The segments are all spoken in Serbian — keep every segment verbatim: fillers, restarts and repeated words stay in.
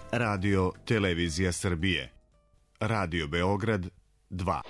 Radio Televizija Srbije. Radio Beograd dva.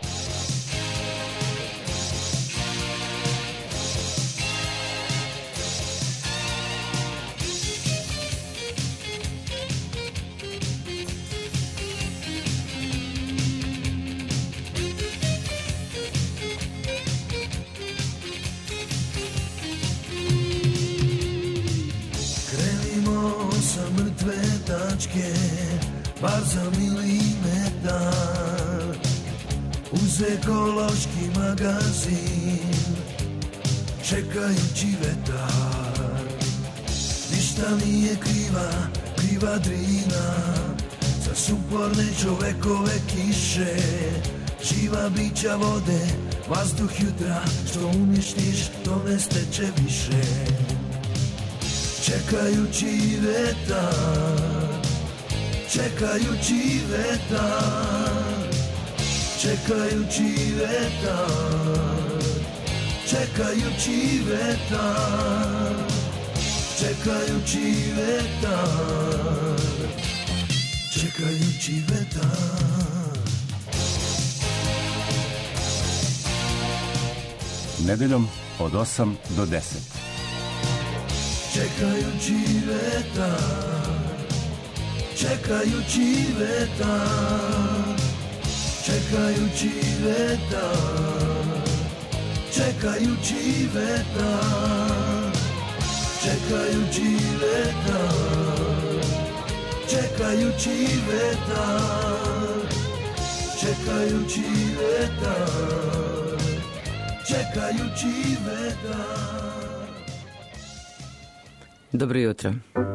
Bar za milimetar uz ekološki magazin, čekajući vetar. Ništa nije kriva, kriva Drina, za suporne čovekove kiše. Živa bića vode, vazduh jutra, što uništiš, to ne steče više. Čekajući vetar, čekajući vetar, čekajući vetar, čekajući vetar, čekajući vetar, čekajući vetar. Nedeljom od osam do deset. Čekajući vetar, čekajući vetar, čekajući vetar, čekajući vetar, čekajući vetar, čekajući vetar, čekajući vetar, čekajući vetar. Dobro jutro.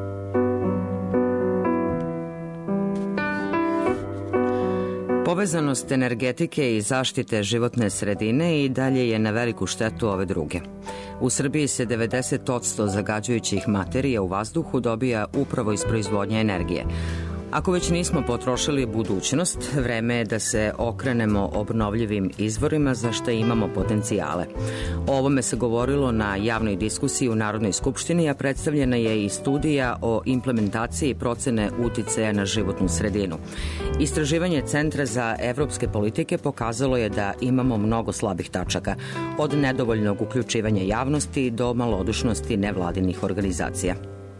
Povezanost energetike i zaštite životne sredine i dalje je na veliku štetu ove druge. U Srbiji se devedeset posto zagađujućih materija u vazduhu dobija upravo iz proizvodnje energije. Ako već nismo potrošili budućnost, vreme je da se okrenemo obnovljivim izvorima za što imamo potencijale. O ovome se govorilo na javnoj diskusiji u Narodnoj skupštini, a predstavljena je i studija o implementaciji procene uticaja na životnu sredinu. Istraživanje Centra za evropske politike pokazalo je da imamo mnogo slabih tačaka, od nedovoljnog uključivanja javnosti do malodušnosti nevladinih organizacija.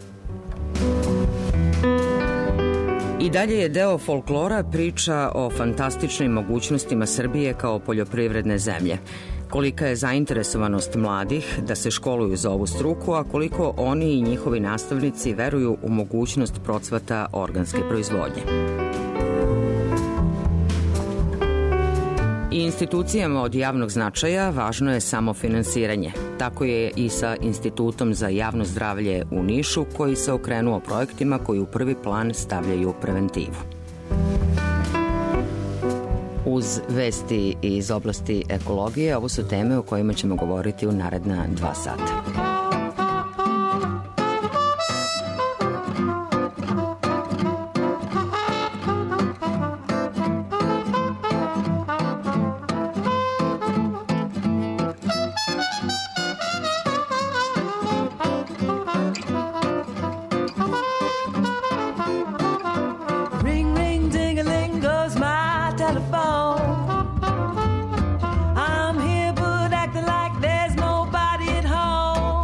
I dalje je deo folklora priča o fantastičnim mogućnostima Srbije kao poljoprivredne zemlje. Kolika je zainteresovanost mladih da se školuju za ovu struku, a koliko oni i njihovi nastavnici veruju u mogućnost procvata organske proizvodnje. I institucijama od javnog značaja važno je samo finansiranje. Tako je i sa Institutom za javno zdravlje u Nišu, koji se okrenuo projektima koji u prvi plan stavljaju preventivu. Uz vesti iz oblasti ekologije, ovo su teme o kojima ćemo govoriti u naredna dva sata. I'm here but acting like there's nobody at home.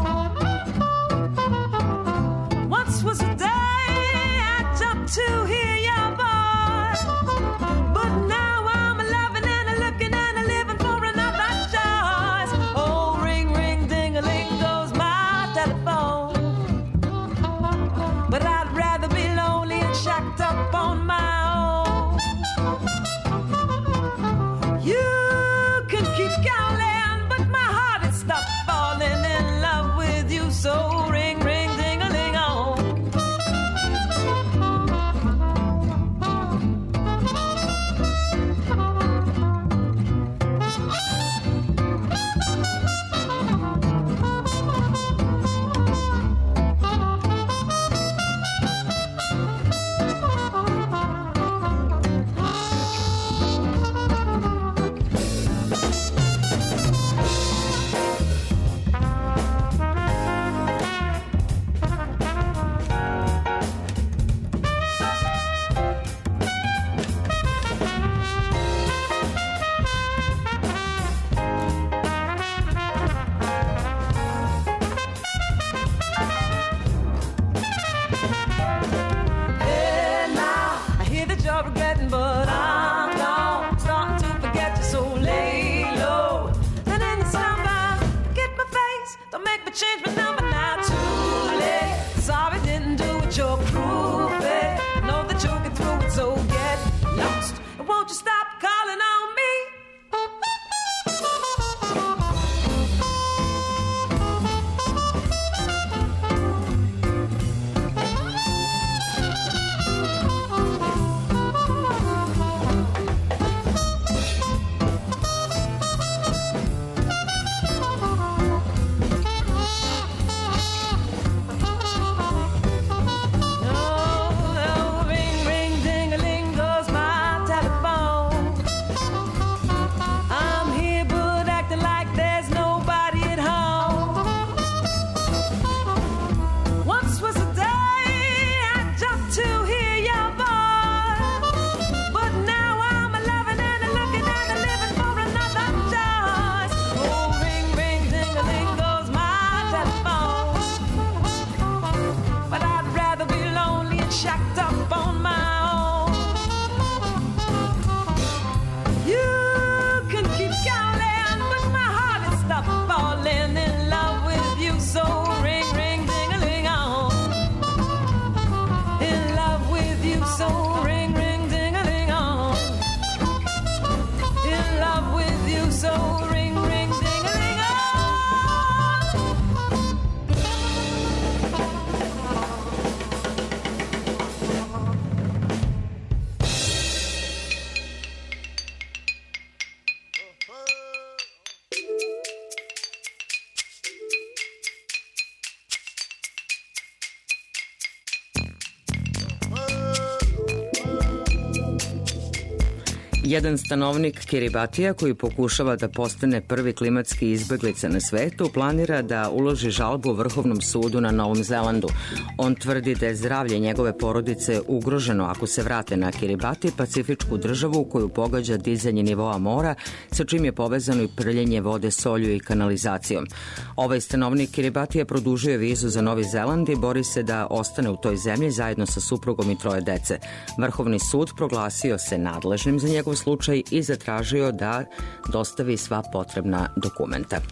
Jedan stanovnik Kiribatija koji pokušava da postane prvi klimatski izbeglica na svetu planira da uloži žalbu Vrhovnom sudu na Novom Zelandu. On tvrdi da je zdravlje njegove porodice ugroženo ako se vrate na Kiribati, pacifičku državu koju pogađa dizanje nivoa mora, sa čim je povezano i prljenje vode solju i kanalizacijom. Ovaj stanovnik Kiribatija produžuje vizu za Novi Zeland i bori se da ostane u toj zemlji zajedno sa suprugom i troje dece. Vrhovni sud proglasio se nadležnim za njegov slučaj i zatražio da dostavi sva potrebna dokumenta.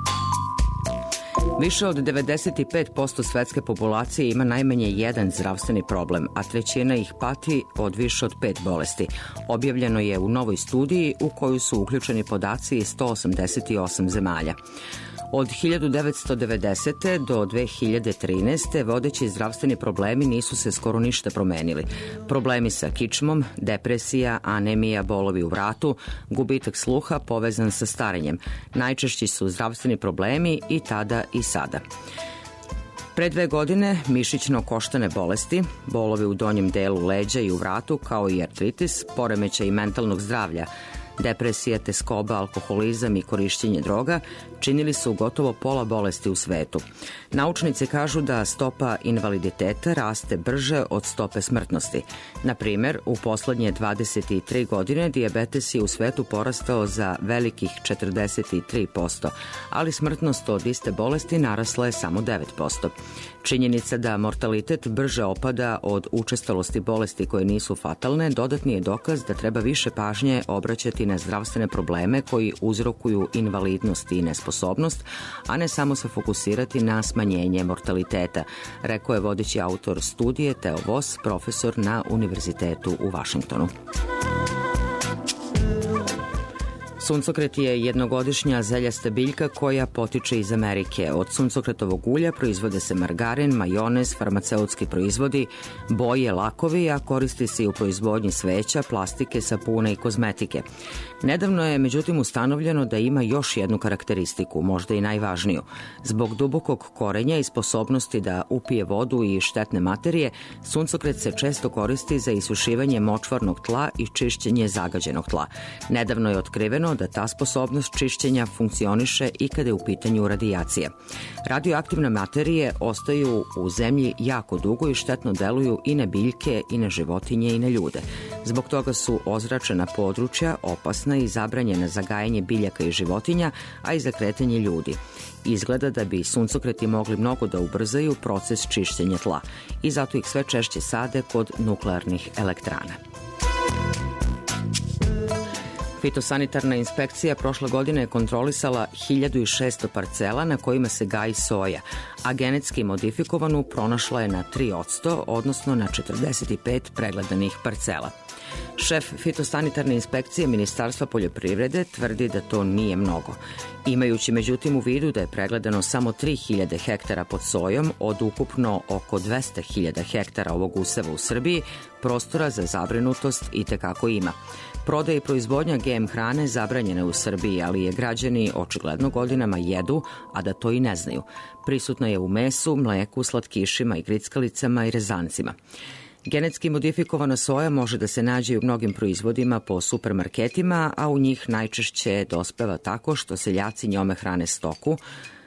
Više od devedeset pet posto svetske populacije ima najmanje jedan zdravstveni problem, a trećina ih pati od više od pet bolesti. Objavljeno je u novoj studiji u koju su uključeni podaci iz sto osamdeset osam zemalja. Od hiljadu devetsto devedesete. do dve hiljade trinaeste. vodeći zdravstveni problemi nisu se skoro ništa promenili. Problemi sa kičmom, depresija, anemija, bolovi u vratu, gubitak sluha povezan sa starenjem. Najčešći su zdravstveni problemi i tada i sada. Pre dve godine mišićno-koštane bolesti, bolovi u donjem delu leđa i u vratu, kao i artritis, poremećaj mentalnog zdravlja, depresija, teskoba, alkoholizam i korišćenje droga činili su gotovo pola bolesti u svetu. Naučnici kažu da stopa invaliditeta raste brže od stope smrtnosti. Na primer, u poslednje dvadeset tri godine dijabetes je u svetu porastao za velikih četrdeset tri posto, ali smrtnost od iste bolesti narasla je samo devet posto. Činjenica da mortalitet brže opada od učestalosti bolesti koje nisu fatalne dodatni je dokaz da treba više pažnje obraćati na zdravstvene probleme koji uzrokuju invalidnost i nesposobnost, a ne samo se fokusirati na smanjenje mortaliteta, rekao je vodeći autor studije Theo Voss, profesor na Univerzitetu u Vašingtonu. Suncokret je jednogodišnja zeljasta biljka koja potiče iz Amerike. Od suncokretovog ulja proizvode se margarin, majonez, farmaceutski proizvodi, boje, lakovi, a koristi se i u proizvodnji sveća, plastike, sapuna i kozmetike. Nedavno je međutim ustanovljeno da ima još jednu karakteristiku, možda i najvažniju. Zbog dubokog korenja i sposobnosti da upije vodu i štetne materije, suncokret se često koristi za isušivanje močvarnog tla i čišćenje zagađenog tla. Nedavno je otkriveno da ta sposobnost čišćenja funkcioniše i kada je u pitanju radijacija. Radioaktivne materije ostaju u zemlji jako dugo i štetno deluju i na biljke, i na životinje, i na ljude. Zbog toga su ozračena područja opasna i zabranjena za gajanje biljaka i životinja, a i za kretanje ljudi. Izgleda da bi suncokreti mogli mnogo da ubrzaju proces čišćenja tla i zato ih sve češće sade kod nuklearnih elektrana. Fitosanitarna inspekcija prošle godine je kontrolisala hiljadu šesto parcela na kojima se gaji soja, a genetski modifikovanu pronašla je na tri posto, odnosno na četrdeset pet pregledanih parcela. Šef fitosanitarne inspekcije Ministarstva poljoprivrede tvrdi da to nije mnogo. Imajući međutim u vidu da je pregledano samo tri hiljade hektara pod sojom od ukupno oko dvesta hiljada hektara ovog useva u Srbiji, prostora za zabrinutost i tekako ima. Prodaja i proizvodnja G M hrane zabranjena je u Srbiji, ali je građani očigledno godinama jedu, a da to i ne znaju. Prisutna je u mesu, mleku, slatkišima i grickalicama i rezancima. Genetski modifikovana soja može da se nađe i u mnogim proizvodima po supermarketima, a u njih najčešće dospeva tako što seljaci njome hrane stoku,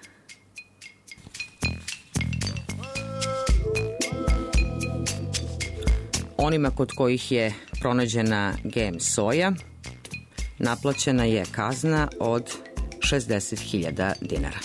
onima kod kojih je pronađena G M soja naplaćena je kazna od šezdeset hiljada dinara.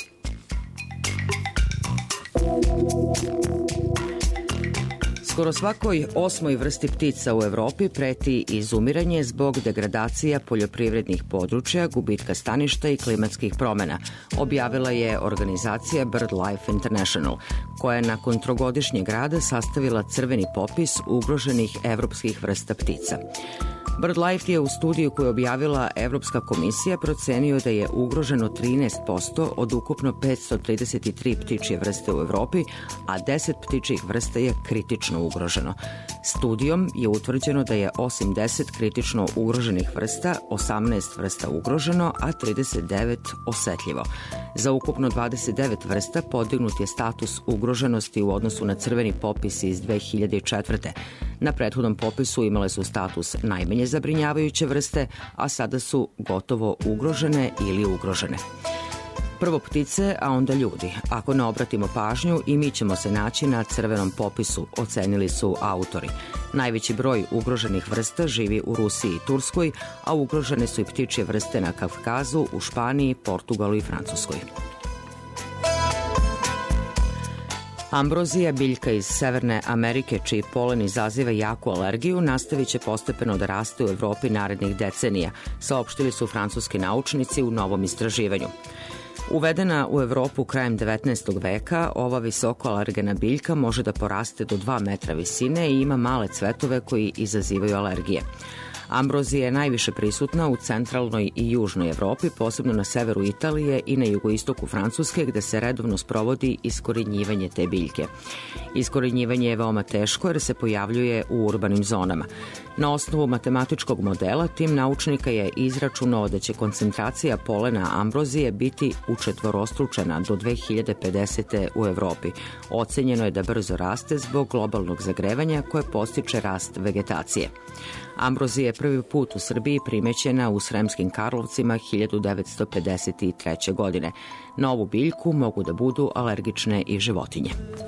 Skoro svakoj osmoj vrsti ptica u Evropi preti izumiranje zbog degradacija poljoprivrednih područja, gubitka staništa i klimatskih promena, objavila je organizacija BirdLife International, koja je nakon trogodišnjeg rada sastavila crveni popis ugroženih evropskih vrsta ptica. BirdLife je u studiju koju je objavila Evropska komisija procenio da je ugroženo trinaest posto od ukupno petsto trideset tri ptičje vrste u Evropi, a deset ptičjih vrsta je kritično ugroženo. Studijom je utvrđeno da je osim deset kritično ugroženih vrsta, osamnaest vrsta ugroženo, a trideset devet osetljivo. Za ukupno dvadeset devet vrsta podignut je status ugroženosti u odnosu na crveni popis iz dve hiljade četvrte. Na prethodnom popisu imale su status najmanje zabrinjavajuće vrste, a sada su gotovo ugrožene ili ugrožene. Prvo ptice, a onda ljudi. Ako ne obratimo pažnju, i mi ćemo se naći na crvenom popisu, ocenili su autori. Najveći broj ugroženih vrsta živi u Rusiji i Turskoj, a ugrožene su i ptičje vrste na Kavkazu, u Španiji, Portugalu i Francuskoj. Ambrozija, biljka iz Severne Amerike, čiji polen izaziva jaku alergiju, nastavit će postepeno da raste u Evropi narednih decenija, saopštili su francuski naučnici u novom istraživanju. Uvedena u Evropu krajem devetnaestog veka, ova visoko alergena biljka može da poraste do dva metra visine i ima male cvetove koji izazivaju alergije. Ambrozija je najviše prisutna u centralnoj i južnoj Evropi, posebno na severu Italije i na jugoistoku Francuske, gde se redovno sprovodi iskorenjivanje te biljke. Iskorenjivanje je veoma teško jer se pojavljuje u urbanim zonama. Na osnovu matematičkog modela tim naučnika je izračunao da će koncentracija polena ambrozije biti učetvorostručena do dve hiljade pedesete. u Evropi. Ocenjeno je da brzo raste zbog globalnog zagrevanja koje postiče rast vegetacije. Ambrozija je prvi put u Srbiji primećena u Sremskim Karlovcima hiljadu devetsto pedeset treće. godine. Na ovu biljku mogu da budu alergične i životinje.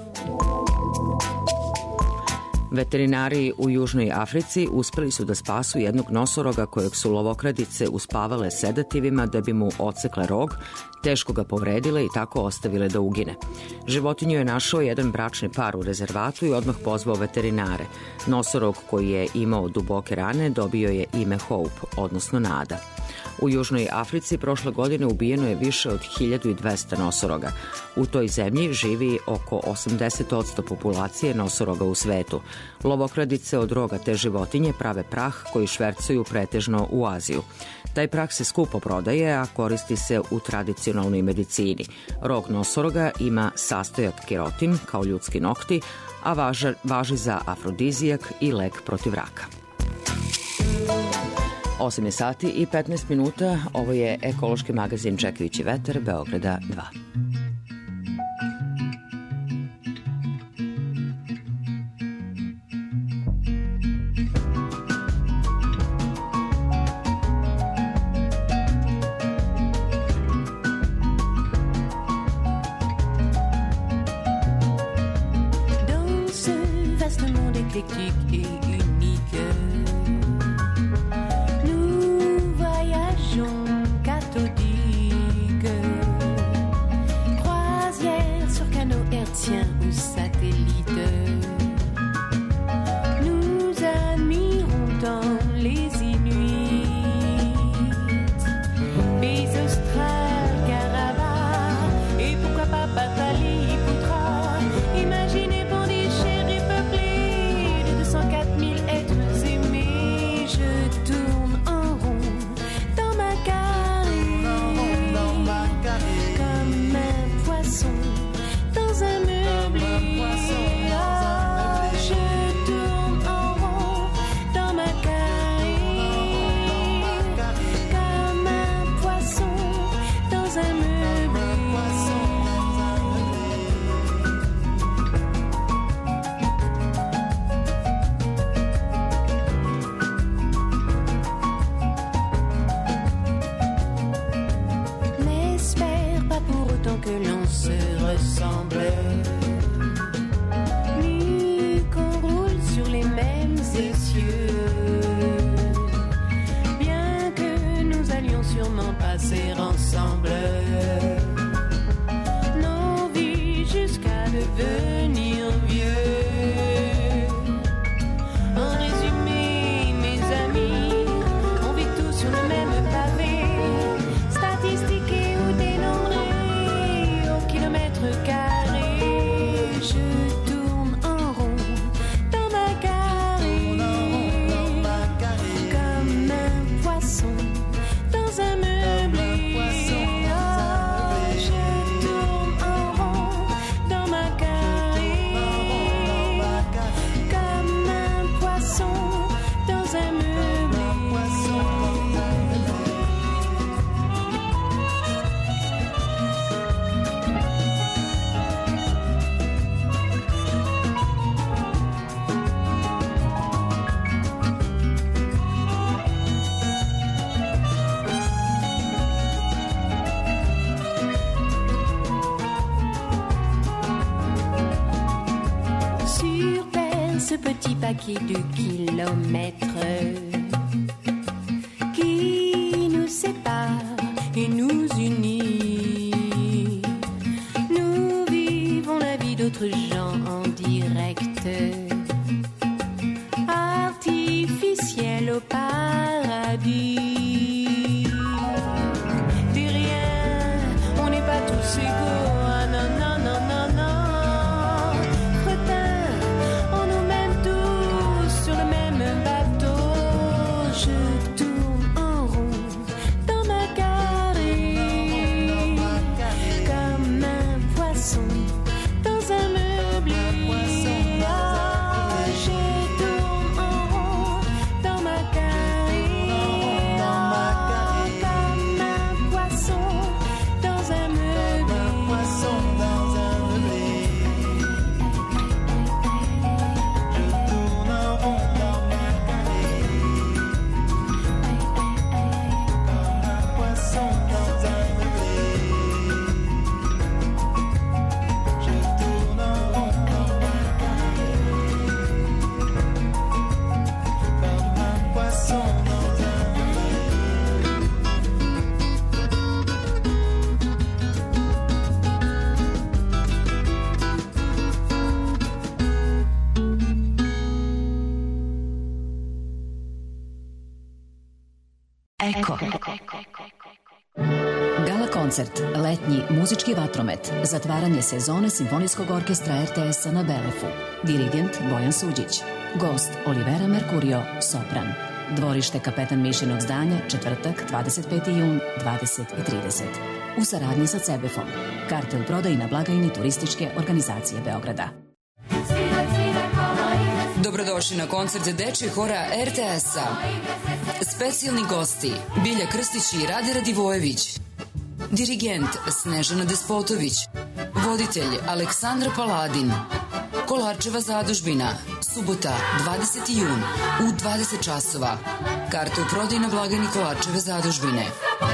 Veterinari u Južnoj Africi uspeli su da spasu jednog nosoroga kojeg su lovokradice uspavale sedativima da bi mu odsekle rog, teško ga povredile i tako ostavile da ugine. Životinju je našao jedan bračni par u rezervatu i odmah pozvao veterinare. Nosorog koji je imao duboke rane dobio je ime Hope, odnosno Nada. U Južnoj Africi prošle godine ubijeno je više od hiljadu dvesta nosoroga. U toj zemlji živi oko osamdeset posto populacije nosoroga u svetu. Lovokradice od roga te životinje prave prah koji švercuju pretežno u Aziju. Taj prah se skupo prodaje, a koristi se u tradicionalnoj medicini. Rog nosoroga ima sastojak kerotin, kao ljudski nokti, a važa, važi za afrodizijak i lek protiv raka. osam je sati i petnaest minuta, ovo je ekološki magazin Čekajući vetar, Beograda dva. Dans ce vaste monde éclectique et unique, croisière sur canot hertzien ou satellite, nous admirons tant les Inuits, pays australes, Caravas et pourquoi pas Patali, Poutra. Imaginez Pondichéry repeuplé de deux cent quatre mille êtres aimés. Je tourne en rond dans ma carrière comme un poisson dans un meublé. Oh, je tourne en rond dans ma carrière comme un poisson dans un meublé. N'espère pas pour autant que l'on se ressemble, ni qu'on roule sur les mêmes essieux, bien que nous allions sûrement passer ensemble nos vies jusqu'à devenir vieux. En résumé, mes amis, on vit tous sur le même pavé, statistiqué ou dénombré au kilomètre carré. paquet de kilomètres qui nous séparent et nous unit. Nous vivons la vie d'autres gens en direct, artificiel au paradis. Des rien, on n'est pas tous égaux. Ah non, non, non, non, non. Fretin, on nous mène tous sur le même bateau. Je tourne en rond dans ma carrée, comme un poisson dans un meublé. Ah, je tourne en rond dans ma carrée, comme un poisson dans un meublé. Eko. Gala koncert, letnji muzički vatromet, zatvaranje sezone Simfonijskog orkestra R T S-a na Belefu. Dirigent Bojan Suđić. Gost Olivera Mercurio, sopran. Dvorište Kapetan Mišinog zdanja, četvrtak, dvadeset peti jun, dvadeset i trideset. U saradnji sa Cebefom. Karte u prodaji na blagajni Turističke organizacije Beograda. Dobrodošli na koncert dečjeg hora R T S-a. Specijalni gosti Bilja Krstić i Rade Radivojević. Dirigent Snežana Despotović. Voditelj Aleksandra Paladin. Kolarčeva zadužbina. Subota, dvadeseti jun u dvadeset časova. Karte u prodaji na blagajni Kolarčeve zadužbine.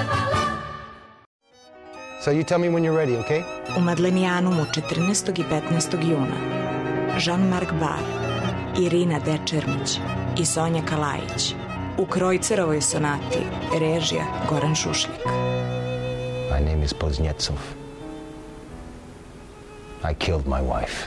So you tell me when you're ready, okay? U Madlenijanumu četrnaestog i petnaestog juna Jean-Marc Bar, Irina Dečermić i Sonja Kalajić u Krojcerovoj sonati, režija Goran Šušljak. My name is Poznjecov. I killed my wife.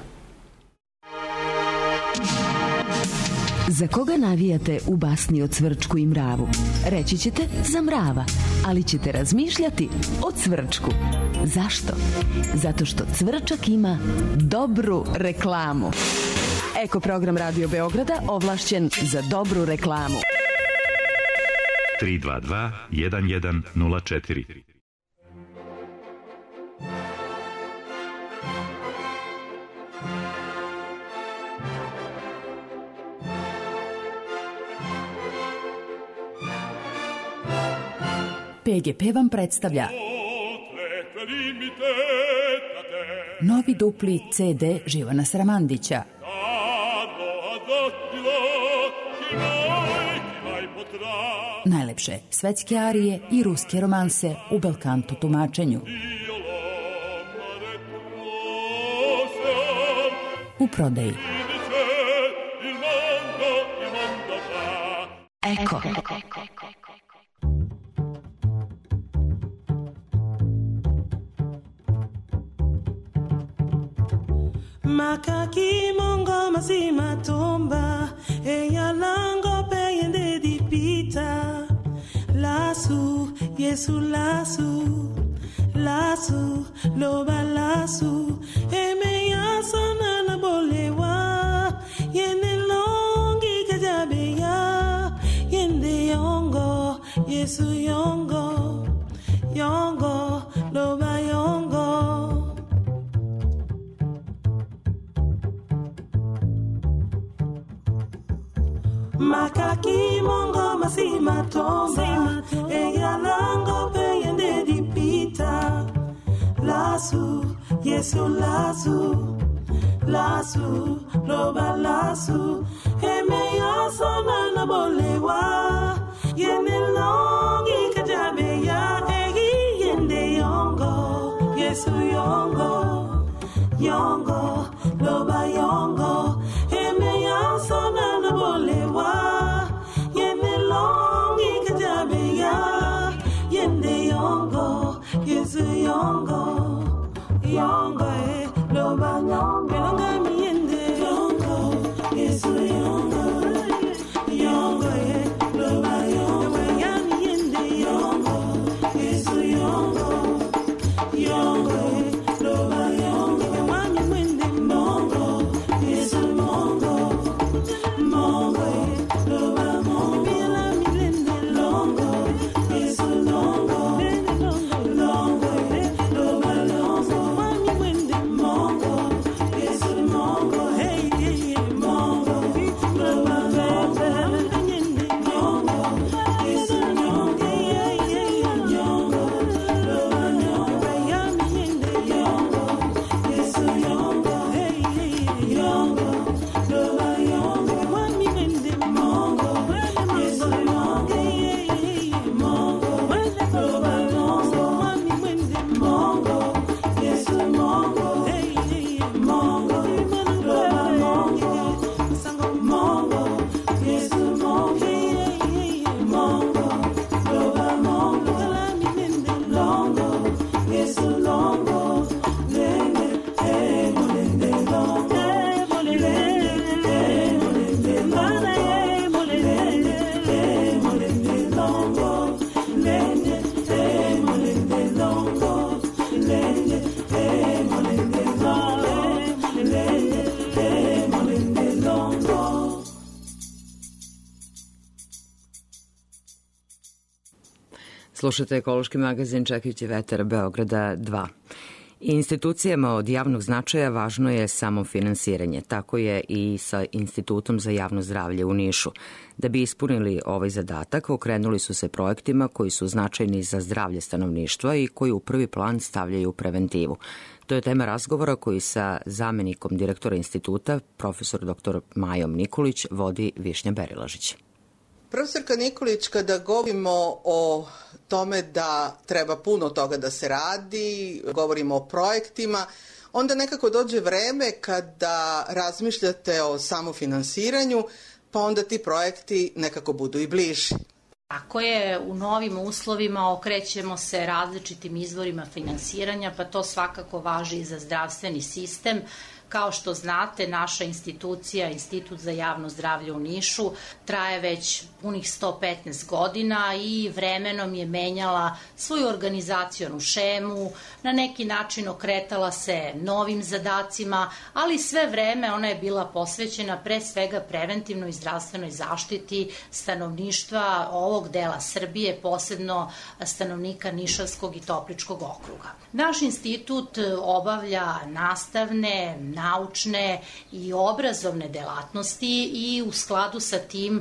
Za koga navijate u basni o Cvrčku i mravu? Reći ćete za mrava, ali ćete razmišljati o Cvrčku. Zašto? Zato što Cvrčak ima dobru reklamu. Eko program Radio Beograda ovlašćen za dobru reklamu. tri dva dva jedan jedan nula četiri. P G P vam predstavlja novi dupli C D Živana Sramandića. Najlepše svetske arije i ruske romanse u belkanto tumačenju. U prodaji. Eko. Makaki mongo mazima tomba eya lango peyende di pita lasu yesu lasu lasu loba lasu eme ya sonana bolewa yende longi kajabe ya yende yongo yesu yongo yongo loba yongo. Makaki mongo masima tomba eya lango peyende di pita lasu yesu lasu lasu loba lasu eme ya sonana bolewa yende longi kajabe ya egi yende yongo yesu yongo yongo loba yongo eme ya sonana Slušate ekološki magazin Čekajući vetar Beograda dva. Institucijama od javnog značaja važno je samo finansiranje. Tako je i sa Institutom za javno zdravlje u Nišu. Da bi ispunili ovaj zadatak, okrenuli su se projektima koji su značajni za zdravlje stanovništva i koji u prvi plan stavljaju preventivu. To je tema razgovora koji sa zamenikom direktora instituta, profesor doktor Majom Nikolić, vodi Višnja Berilažić. Profesorka Nikolić, kada govorimo o tome da treba puno toga da se radi, govorimo o projektima, onda nekako dođe vreme kada razmišljate o samofinansiranju, pa onda ti projekti nekako budu i bliži. Ako je u novim uslovima okrećemo se različitim izvorima finansiranja, pa to svakako važi i za zdravstveni sistem. Kao što znate, naša institucija, Institut za javno zdravlje u Nišu, traje već punih sto petnaest godina i vremenom je menjala svoju organizacionu šemu, na neki način okretala se novim zadacima, ali sve vreme ona je bila posvećena pre svega preventivnoj i zdravstvenoj zaštiti stanovništva ovog dela Srbije, posebno stanovnika Nišavskog i Topličkog okruga. Naš institut obavlja nastavne, naučne i obrazovne delatnosti i u skladu sa tim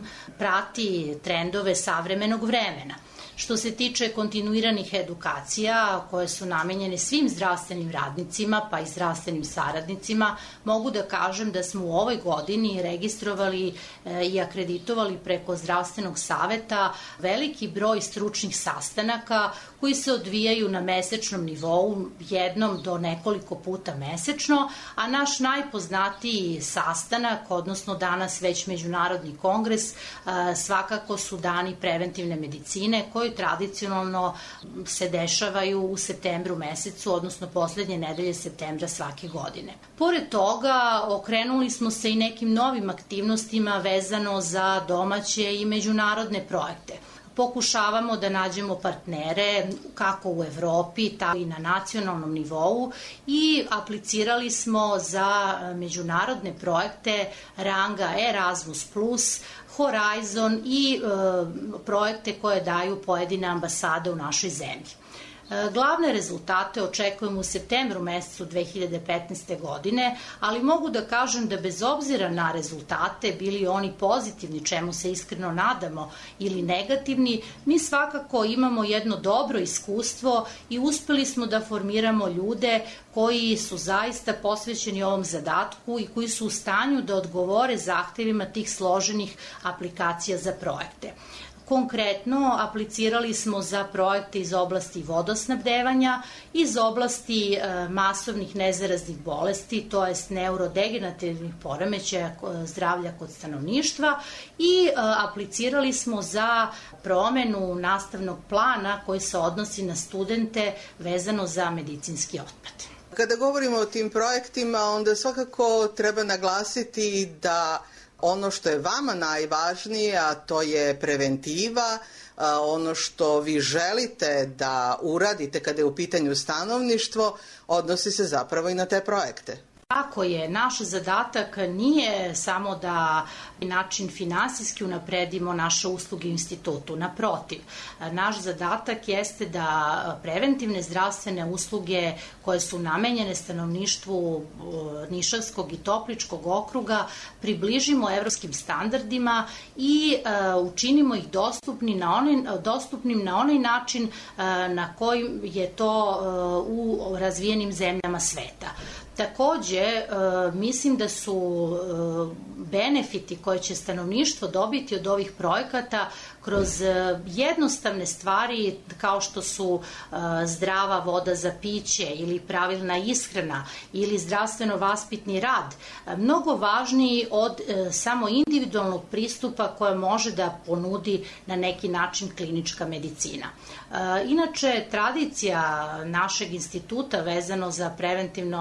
prati trendove savremenog vremena. Što se tiče kontinuiranih edukacija koje su namenjene svim zdravstvenim radnicima pa i zdravstvenim saradnicima, mogu da kažem da smo u ovoj godini registrovali i akreditovali preko zdravstvenog saveta veliki broj stručnih sastanaka koji se odvijaju na mesečnom nivou, jednom do nekoliko puta mesečno, a naš najpoznatiji sastanak, odnosno danas već Međunarodni kongres, svakako su dani preventivne medicine koji tradicionalno se dešavaju u septembru mesecu, odnosno poslednje nedelje septembra svake godine. Pored toga, okrenuli smo se i nekim novim aktivnostima vezano za domaće i međunarodne projekte. Pokušavamo da nađemo partnere kako u Evropi, tako i na nacionalnom nivou i aplicirali smo za međunarodne projekte ranga Erasmus plus, Horizon i e, projekte koje daju pojedine ambasade u našoj zemlji. Glavne rezultate očekujemo u septembru mesecu dve hiljade petnaeste. godine, ali mogu da kažem da bez obzira na rezultate, bili oni pozitivni, čemu se iskreno nadamo, ili negativni, mi svakako imamo jedno dobro iskustvo i uspeli smo da formiramo ljude koji su zaista posvećeni ovom zadatku i koji su u stanju da odgovore zahtevima tih složenih aplikacija za projekte. Konkretno, aplicirali smo za projekte iz oblasti vodosnabdevanja, iz oblasti e, masovnih nezaraznih bolesti, to jest neurodegenerativnih poremećaja zdravlja kod stanovništva i e, aplicirali smo za promenu nastavnog plana koji se odnosi na studente vezano za medicinski otpad. Kada govorimo o tim projektima, onda svakako treba naglasiti da ono što je vama najvažnije, a to je preventiva, ono što vi želite da uradite kada je u pitanju stanovništvo, odnosi se zapravo i na te projekte. Tako je, naš zadatak nije samo da način finansijski unapredimo naše usluge u institutu. Naprotiv, naš zadatak jeste da preventivne zdravstvene usluge koje su namenjene stanovništvu Nišavskog i Topličkog okruga približimo evropskim standardima i učinimo ih dostupni na onaj, dostupnim na onaj način na koji je to u razvijenim zemljama sveta. Takođe, mislim da su benefiti koje će stanovništvo dobiti od ovih projekata kroz jednostavne stvari kao što su zdrava voda za piće ili pravilna ishrana ili zdravstveno vaspitni rad, mnogo važniji od samo individualnog pristupa koje može da ponudi na neki način klinička medicina. Inače, tradicija našeg instituta vezano za preventivno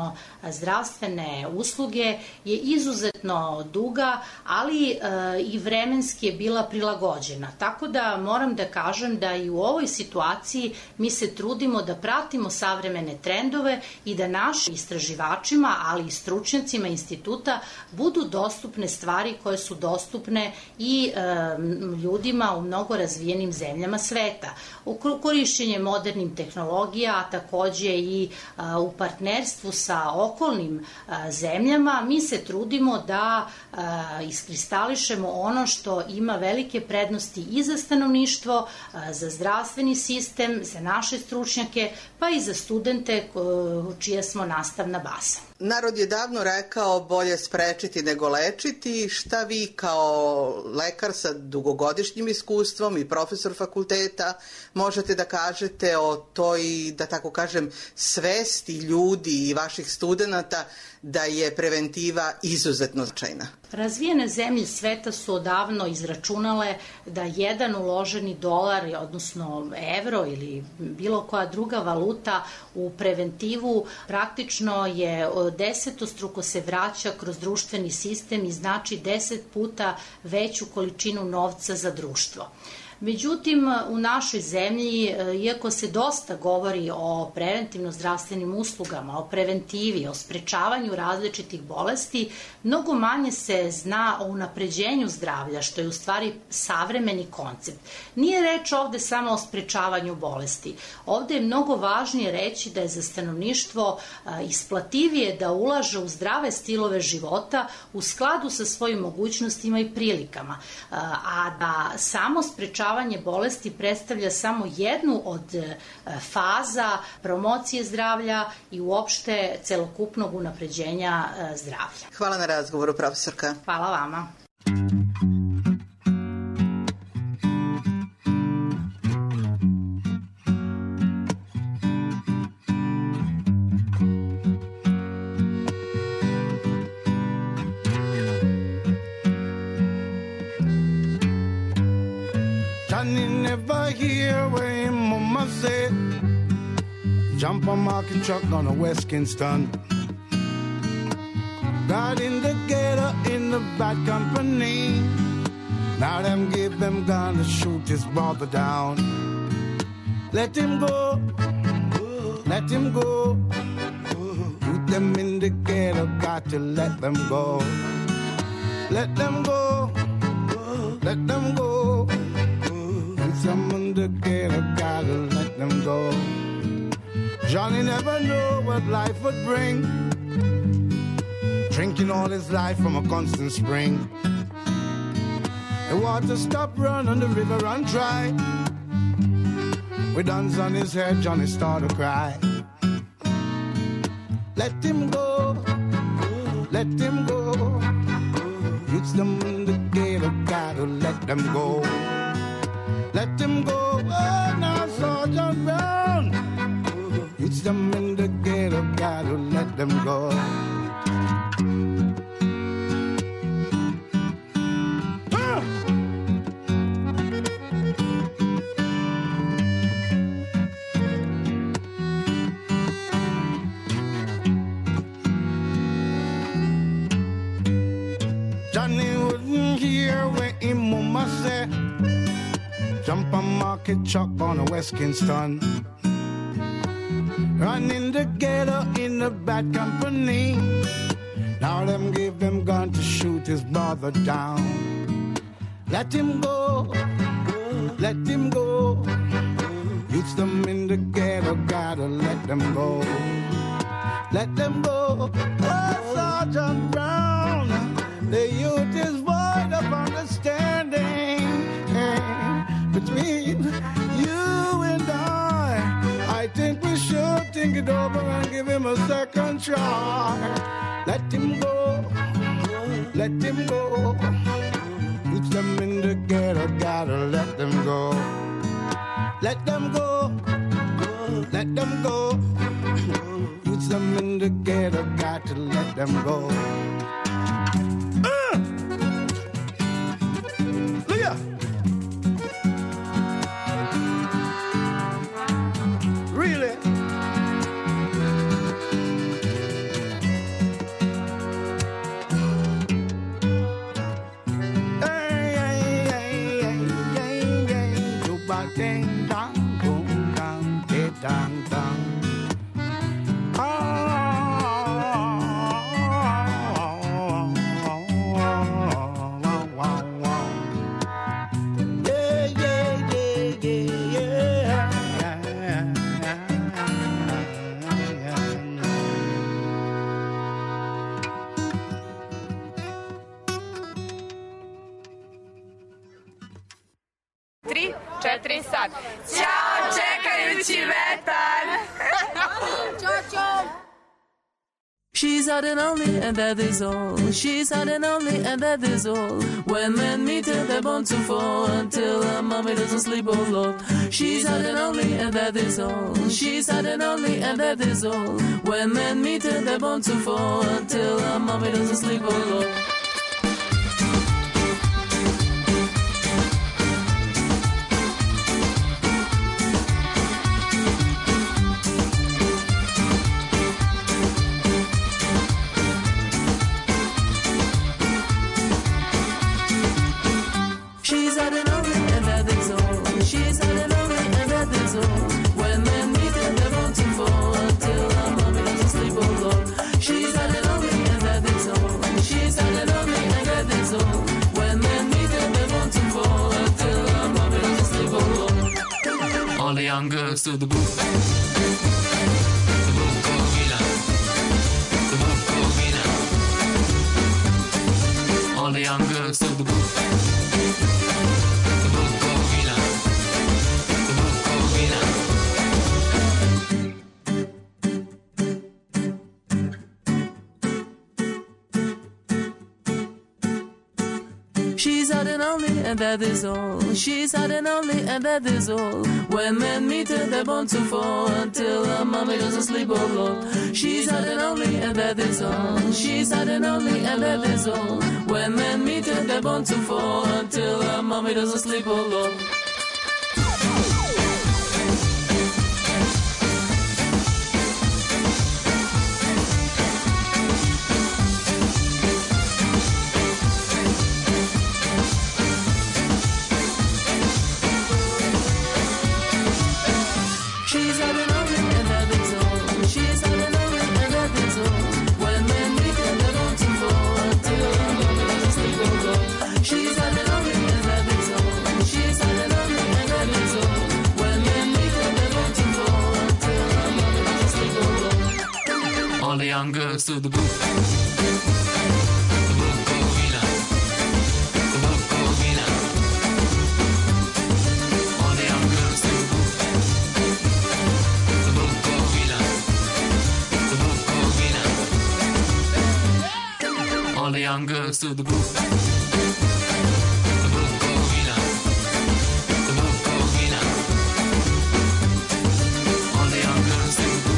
zdravstvene usluge je izuzetno duga, ali e, i vremenski je bila prilagođena. Tako da moram da kažem da i u ovoj situaciji mi se trudimo da pratimo savremene trendove i da našim istraživačima, ali i stručnjacima instituta budu dostupne stvari koje su dostupne i e, ljudima u mnogo razvijenim zemljama sveta. U korišćenje modernim tehnologija, a takođe i a, u partnerstvu sa okolnim a, zemljama, mi se trudimo da a, iskristališemo ono što ima velike prednosti i za stanovništvo, a, za zdravstveni sistem, za naše stručnjake, pa i za studente ko, čija smo nastavna baza. Narod je davno rekao bolje sprečiti nego lečiti. Šta vi kao lekar sa dugogodišnjim iskustvom i profesor fakulteta možete da kažete o toj, da tako kažem, svesti ljudi i vaših studenata da je preventiva izuzetno značajna? Razvijene zemlje sveta su odavno izračunale da jedan uloženi dolar, odnosno evro ili bilo koja druga valuta u preventivu praktično je desetostruko se vraća kroz društveni sistem i znači deset puta veću količinu novca za društvo. Međutim, u našoj zemlji, iako se dosta govori o preventivno zdravstvenim uslugama, o preventivi, o sprečavanju različitih bolesti, mnogo manje se zna o unapređenju zdravlja, što je u stvari savremeni koncept. Nije reč ovde samo o sprečavanju bolesti. Ovde je mnogo važnije reći da je za stanovništvo isplativije da ulaže u zdrave stilove života u skladu sa svojim mogućnostima i prilikama, a da samo sprečavanje bolesti predstavlja samo jednu od faza promocije zdravlja i uopšte celokupnog unapređenja zdravlja. Hvala na razgovoru, profesorka. Hvala vama. Johnny never hear what him mama say. Jump on market truck on a West Kingston. Got in the gator in the bad company. Now them give them gun to shoot his brother down. Let him go, let him go. Put them in the gator, got to let them go. Let them go, let them go. Someone to get a gotta let them go. Johnny never knew what life would bring. Drinking all his life from a constant spring. The water stopped run and the river run dry. With guns on his head, Johnny started to cry. Let him go, let him go. It's them in the gate, gotta let them go. Let them go, oh, now Sergeant Brown. It's them in the ghetto, gotta let them go. Ah! Johnny wouldn't hear what him mama said. Jump on market truck on a West Kingston. Run in the ghetto in a bad company. Now them give them gun to shoot his brother down. Let him go, let him go. It's them in the ghetto, gotta let them go. Let them go, oh Sergeant Brown. The youth is void of understanding. Between you and I, I think we should think it over and give him a second try. Let him go, let him go. Put them in the ghetto, gotta let them go. Let them go, let them go. Put them in the ghetto, got to let them go. Uh! Look at Really? da ding dong, boom dong, de dong dong. Četiri sad. Ćao, čekajući vetar. Ćao, ćao. She's hot and only, and that is all. She's hot and only, and that is all. When men meet her, they're bound to fall until her mommy doesn't sleep, oh Lord. She's hot and only, and that is all. She's hot and only, and that is all. When men meet her, they're bound to fall until her mommy doesn't sleep, oh Lord. Young girls to the booth. The booth Covina. The booth Covina. All the young girls to the booth. The booth Covina. The booth Covina. She's hot and only, and that is all. She's hot and only, and that is all. When men meet her, they're bound to fall until her mommy doesn't sleep, oh Lord. She's hot and only, and that is all. She's hot and only, and that is all. When men meet her, they're bound to fall until her mommy doesn't sleep, oh Lord. Young girls to the booth. The booth Covina. The booth Covina. All the young girls to the booth. The booth Covina. The booth Covina. All the young girls to the booth. The booth Covina. The booth Covina. All the young girls to the booth.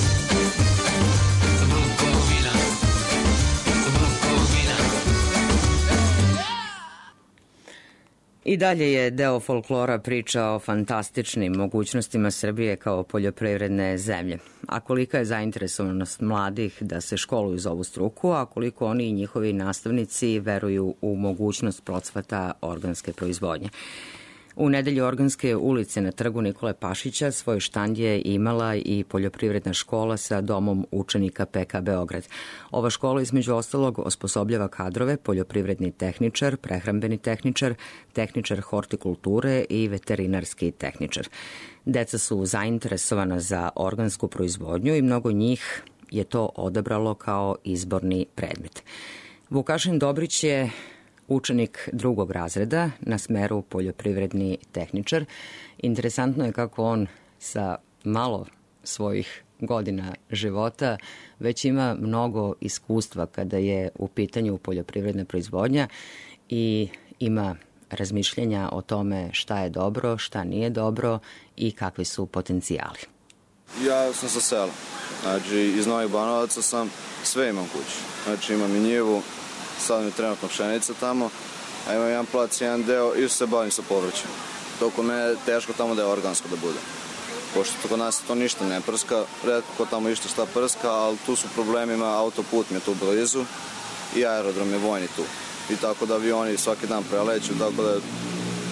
I dalje je deo folklora priča o fantastičnim mogućnostima Srbije kao poljoprivredne zemlje. A kolika je zainteresovanost mladih da se školuju za ovu struku, a koliko oni i njihovi nastavnici veruju u mogućnost procvata organske proizvodnje. U nedelju Organske ulice na trgu Nikole Pašića svoj štand je imala i poljoprivredna škola sa domom učenika P K Beograd. Ova škola između ostalog osposobljava kadrove, poljoprivredni tehničar, prehrambeni tehničar, tehničar hortikulture i veterinarski tehničar. Deca su zainteresovana za organsku proizvodnju i mnogo njih je to odabralo kao izborni predmet. Vukašin Dobrić je učenik drugog razreda na smeru poljoprivredni tehničar. Interesantno je kako on sa malo svojih godina života već ima mnogo iskustva kada je u pitanju poljoprivredna proizvodnja i ima razmišljenja o tome šta je dobro, šta nije dobro i kakvi su potencijali. Ja sam sa sela. Znači, iz Novih Banovaca sam, sve imam kući. Znači, imam i njivu, sad mi je trenutno pšenica tamo, a imam jedan plac, jedan deo i se bavim sa povrćem. To kod mene je teško tamo da je organsko da bude. Pošto kod nas to ništa ne prska, redko ko tamo išta šta prska, ali tu su problemima, autoput mi je tu blizu i aerodrom je vojni tu. I tako da avioni svaki dan preleću, tako da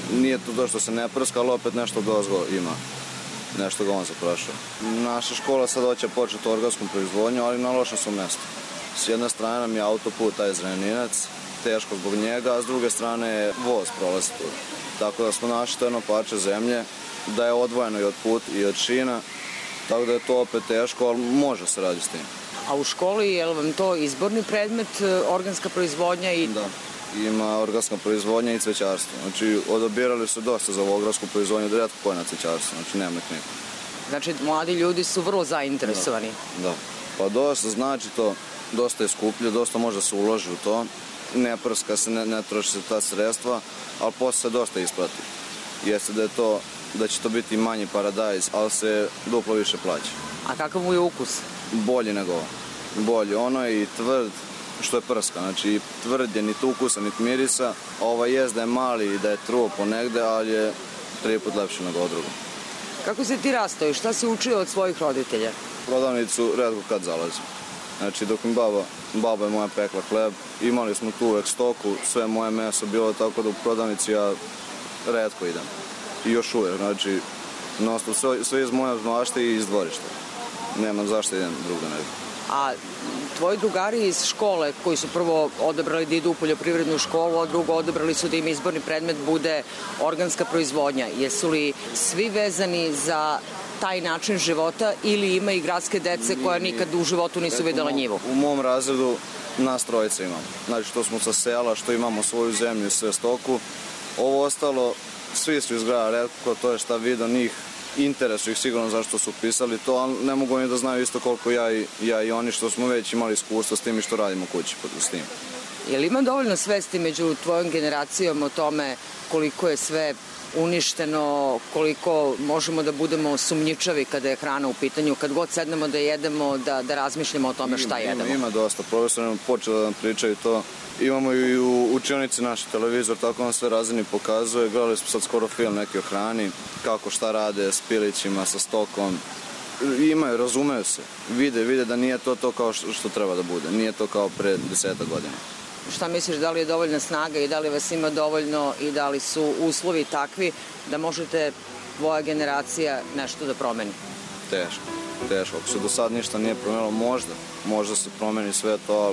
nije to to što se ne prska, ali opet nešto dozgo ima. Nešto ga on zaprašao. Naša škola sad hoće početi organskom proizvodnju, ali na lošem su mjestu. S jedne strane nam je autoput, taj Zrenjaninac, teško zbog njega, a s druge strane je voz prolazi tu. Tako da smo našli to jedno parče zemlje, da je odvojeno i od put i od šina, tako da je to opet teško, ali može se raditi s tim. A u školi je li vam to izborni predmet, organska proizvodnja? I... Da, ima organska proizvodnja i cvećarstvo. Znači, odabirali su dosta za ovu organsku proizvodnju, da rijetko koje na cvećarstvo, znači nema ih niko. Znači, mladi ljudi su vrlo zainteresovani. Da, da. Pa dosta znači to, dosta je skuplje, dosta može se uloži u to, ne prska se, ne, ne troši se ta sredstva, ali posle se dosta isplati. Jeste da je to, da će to biti manji paradajz, ali se duplo više plaća. A kakav mu je ukus? Bolji nego ovo. Bolji. Ono je i tvrd, što je prska. Znači, tvrd je niti ukusa, niti mirisa. A ova jest da je mali i da je truo ponegde, ali je tri put lepše nego ovo drugo. Kako si ti rastao i šta si učio od svojih roditelja? Prodavnicu redko kad zalazim. Znači, dok mi baba, baba je moja pekla hleb, imali smo tu uvek stoku, sve moje meso bilo, tako da u prodavnici ja redko idem. I još uvek, znači, nostav, sve, sve iz moje mašte i iz dvorišta. Nemam zašto idem drugda nego. A tvoji drugari iz škole koji su prvo odabrali da idu u poljoprivrednu školu, a drugo odabrali su da im izborni predmet bude organska proizvodnja. Jesu li svi vezani za taj način života ili ima i gradske dece koja nikad u životu nisu videla njivu? U mom razredu nas trojica imamo. Znači što smo sa sela, što imamo svoju zemlju i sve stoku. Ovo ostalo, svi su iz grada retko, to je šta vidio njih. Interesu ih sigurno zašto su pisali to, ali ne mogu oni da znaju isto koliko ja i, ja i oni što smo već imali iskustva s tim i što radimo kući s tim. Je li ima dovoljno svesti među tvojom generacijom o tome koliko je sve uništeno, koliko možemo da budemo sumnjičavi kada je hrana u pitanju, kad god sednemo da jedemo, da, da razmišljamo o tome šta ima, jedemo? Ima, ima dosta, profesor nam počeo da nam pričaju to. Imamo i u učionici naš televizor, tako nam sve razini pokazuje. Gledali smo sad skoro film neki o hrani, kako šta rade s pilićima, sa stokom. Imaju, razumeju se, vide, vide da nije to to kao što, što treba da bude, nije to kao pre deseta godina. Šta misliš, da li je dovoljna snaga i da li vas ima dovoljno i da li su uslovi takvi da možete tvoja generacija nešto da promeni? Teško, teško. Ako se do sad ništa nije promenilo, možda, možda se promeni sve to, ali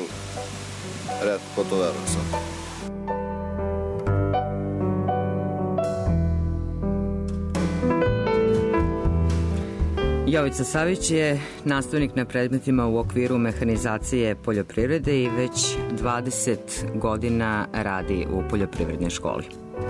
retko ko to veruje sad. Jovica Savić je nastavnik na predmetima u okviru mehanizacije poljoprivrede i već dvadeset godina radi u poljoprivrednoj školi.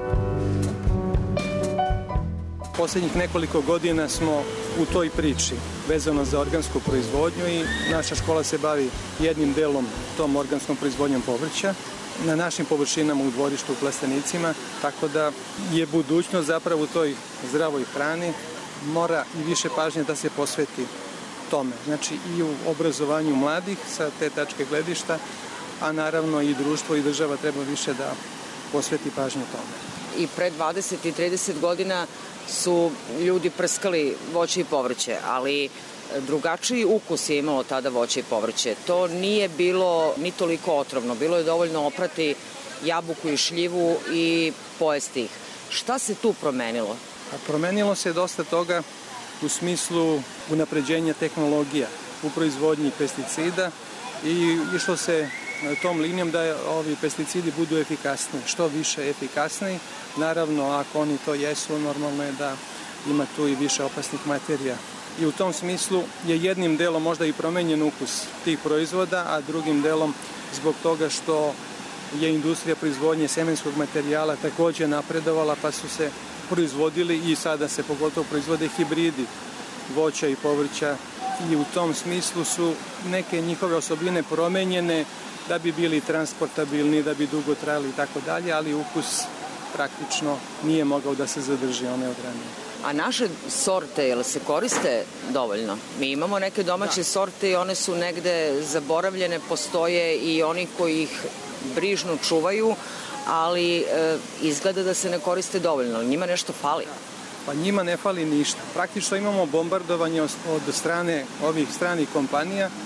Poslednjih nekoliko godina smo u toj priči vezano za organsku proizvodnju i naša škola se bavi jednim delom tom organskom proizvodnjom povrća na našim površinama u dvorištu, u plastenicima, tako da je budućnost zapravo u toj zdravoj hrani. Mora i više pažnje da se posveti tome. Znači i u obrazovanju mladih sa te tačke gledišta, a naravno i društvo i država treba više da posveti pažnju tome. I pre dvadeset i trideset godina su ljudi prskali voće i povrće, ali drugačiji ukus je imalo tada voće i povrće. To nije bilo ni toliko otrovno. Bilo je dovoljno oprati jabuku i šljivu i pojesti ih. Šta se tu promenilo? Promenilo se dosta toga u smislu unapređenja tehnologija u proizvodnji pesticida i išlo se tom linijom da ovi pesticidi budu efikasniji, što više efikasniji. Naravno, ako oni to jesu, normalno je da ima tu i više opasnih materija. I u tom smislu je jednim delom možda i promenjen ukus tih proizvoda, a drugim delom zbog toga što je industrija proizvodnje semenskog materijala takođe napredovala, pa su se proizvodili i sada se pogotovo proizvode hibridi voća i povrća i u tom smislu su neke njihove osobine promenjene da bi bili transportabilni, da bi dugo trajali i tako dalje, ali ukus praktično nije mogao da se zadrži one od ranije. A naše sorte, jel se koriste dovoljno? Mi imamo neke domaće da. sorte i one su negde zaboravljene, postoje i oni koji ih brižno čuvaju, ali e, izgleda da se ne koriste dovoljno. Njima nešto fali? Pa njima ne fali ništa. Praktično imamo bombardovanje od strane ovih stranih kompanija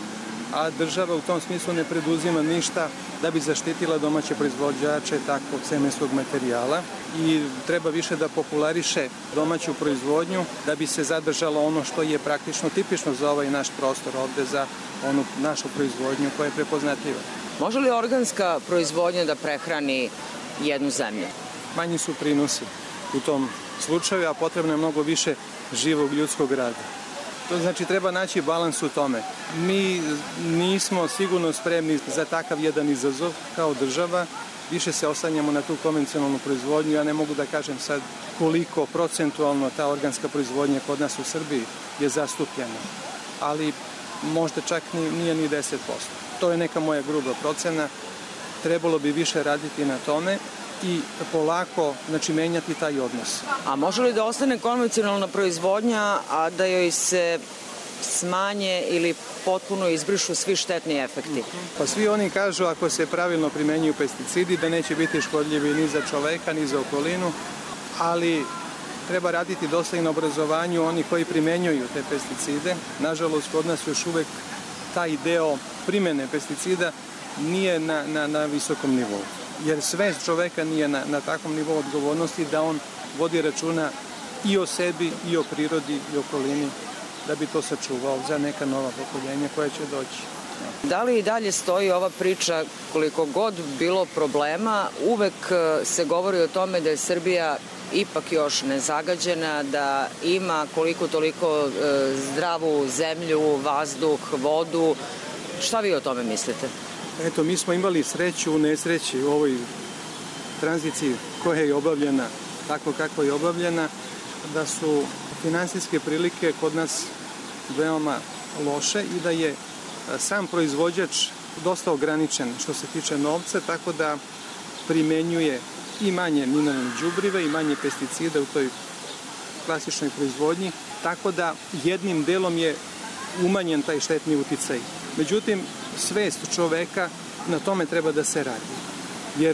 a država u tom smislu ne preduzima ništa da bi zaštitila domaće proizvođače takvog semenskog materijala i treba više da populariše domaću proizvodnju da bi se zadržalo ono što je praktično tipično za ovaj naš prostor ovde, za onu našu proizvodnju koja je prepoznatljiva. Može li organska proizvodnja da prehrani jednu zemlju? Manji su prinosi u tom slučaju, a potrebno je mnogo više živog ljudskog rada. To znači treba naći balans u tome. Mi nismo sigurno spremni za takav jedan izazov kao država. Više se oslanjamo na tu konvencionalnu proizvodnju. Ja ne mogu da kažem sad koliko procentualno ta organska proizvodnja kod nas u Srbiji je zastupljena. Ali možda čak nije ni deset posto. To je neka moja gruba procena. Trebalo bi više raditi na tome i polako, znači, menjati taj odnos. A može li da ostane konvencionalna proizvodnja, a da joj se smanje ili potpuno izbrišu svi štetni efekti? Pa svi oni kažu, ako se pravilno primenjuju pesticidi, da neće biti škodljivi ni za čoveka, ni za okolinu, ali treba raditi dosta i na obrazovanju onih koji primenjuju te pesticide. Nažalost, kod nas još uvek taj deo primene pesticida nije na, na, na visokom nivou. Jer svest čoveka nije na, na takvom nivou odgovornosti da on vodi računa i o sebi, i o prirodi, i o okolini, da bi to sačuvao za neka nova pokoljenja koja će doći. Da li i dalje stoji ova priča, koliko god bilo problema, uvek se govori o tome da je Srbija ipak još nezagađena, da ima koliko toliko zdravu zemlju, vazduh, vodu. Šta vi o tome mislite? Eto, mi smo imali sreću u nesreći u ovoj tranziciji koja je obavljena tako kako je obavljena, da su finansijske prilike kod nas veoma loše i da je sam proizvođač dosta ograničen što se tiče novca, tako da primenjuje i manje mineralne đubrive i manje pesticida u toj klasičnoj proizvodnji, tako da jednim delom je umanjen taj štetni uticaj. Međutim, svest čoveka na tome treba da se radi. Jer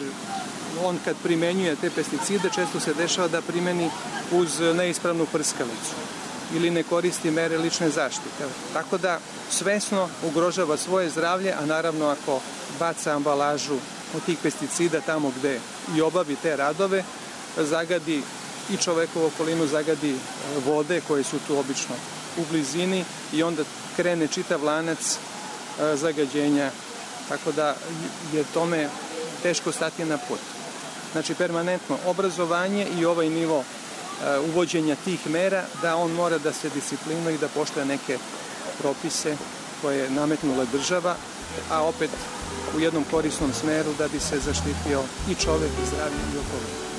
on kad primenjuje te pesticide, često se dešava da primeni uz neispravnu prskalicu ili ne koristi mere lične zaštite. Tako da svesno ugrožava svoje zdravlje, a naravno ako baca ambalažu od tih pesticida tamo gde i obavi te radove, zagadi i čovekovu okolinu, zagadi vode koje su tu obično u blizini i onda krene čitav lanac zagađenja, tako da je tome teško stati na put. Znači, permanentno obrazovanje i ovaj nivo uvođenja tih mera, da on mora da se disciplinuje i da poštuje neke propise koje je nametnula država, a opet u jednom korisnom smeru da bi se zaštitio i čovek, i zdravlje, i okolinu.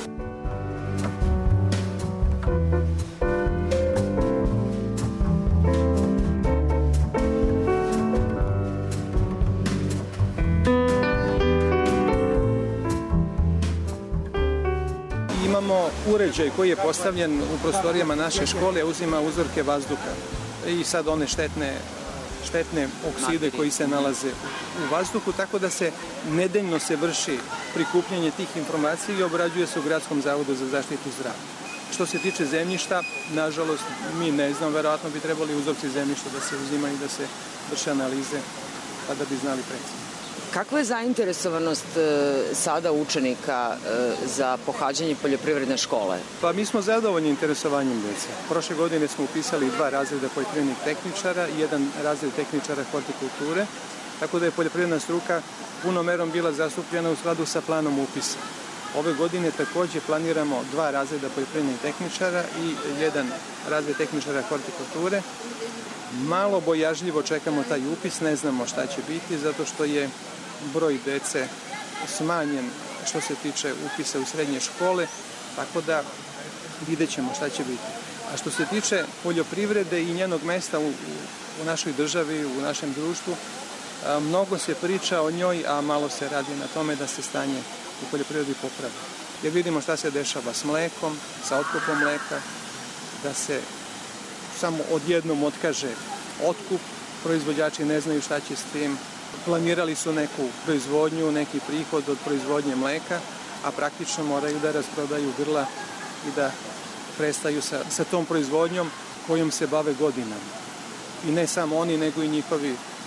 Imamo uređaj koji je postavljen u prostorijama naše škole, uzima uzorke vazduha i sad one štetne, štetne okside koji se nalaze u vazduhu, tako da se nedeljno se vrši prikupljanje tih informacija i obrađuje se u Gradskom zavodu za zaštitu zdravlja. Što se tiče zemljišta, nažalost, mi ne znam, verovatno bi trebali uzorci zemljišta da se uzimaju i da se vrše analize, pa da bi znali precizno. Kakva je zainteresovanost sada učenika za pohađanje poljoprivredne škole? Pa mi smo zadovoljni interesovanjem dece. Prošle godine smo upisali dva razreda poljoprivrednih tehničara i jedan razred tehničara hortikulture, tako da je poljoprivredna struka punom merom bila zastupljena u skladu sa planom upisa. Ove godine takođe planiramo dva razreda poljoprivrednih tehničara i jedan razred tehničara hortikulture. Malo bojažljivo čekamo taj upis, ne znamo šta će biti, zato što je broj dece smanjen što se tiče upisa u srednje škole, tako da vidjet ćemo šta će biti. A što se tiče poljoprivrede i njenog mesta u, u našoj državi, u našem društvu, mnogo se priča o njoj, a malo se radi na tome da se stanje u poljoprivredi popravi. Jer vidimo šta se dešava s mlekom, sa otkupom mleka, da se samo odjednom otkaže otkup, proizvođači ne znaju šta će s tim, planirali su neku proizvodnju, neki prihod od proizvodnje mleka, a praktično moraju da rasprodaju grla i da prestaju sa, sa tom proizvodnjom kojom se bave godinama. I ne samo oni, nego i njihovi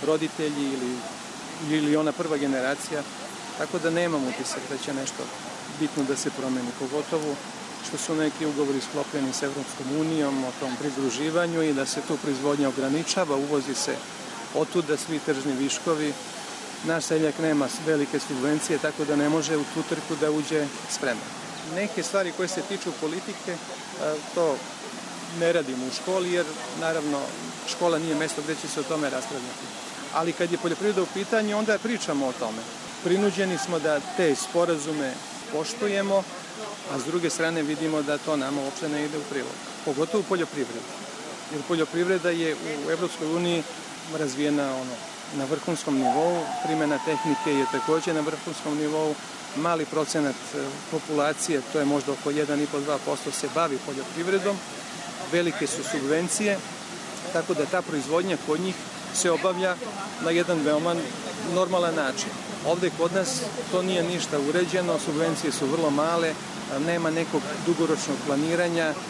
roditelji ili, ili ona prva generacija, tako da nemam utisak da će nešto bitno da se promeni, pogotovo što su neki ugovori sklopljeni s Evropskom unijom o tom pridruživanju i da se tu proizvodnja ograničava, uvozi se otuda svi tržni viškovi. Naš seljak nema velike subvencije, tako da ne može u tu trku da uđe spreman. Neke stvari koje se tiču politike, to ne radimo u školi, jer naravno škola nije mesto gde će se o tome raspravljati. Ali kad je poljoprivreda u pitanju, onda pričamo o tome. Prinuđeni smo da te sporazume poštujemo, a s druge strane vidimo da to nama uopšte ne ide u prilog. Pogotovo u poljoprivredi. Jer poljoprivreda je u Evropskoj uniji razvijena ono, na vrhunskom nivou, primjena tehnike je takođe na vrhunskom nivou, mali procenat populacije, to je možda oko jedan i po do dva posto, se bavi poljoprivredom, velike su subvencije, tako da ta proizvodnja kod njih se obavlja na jedan veoma normalan način. Ovde kod nas to nije ništa uređeno, subvencije su vrlo male, nema nekog dugoročnog planiranja, e,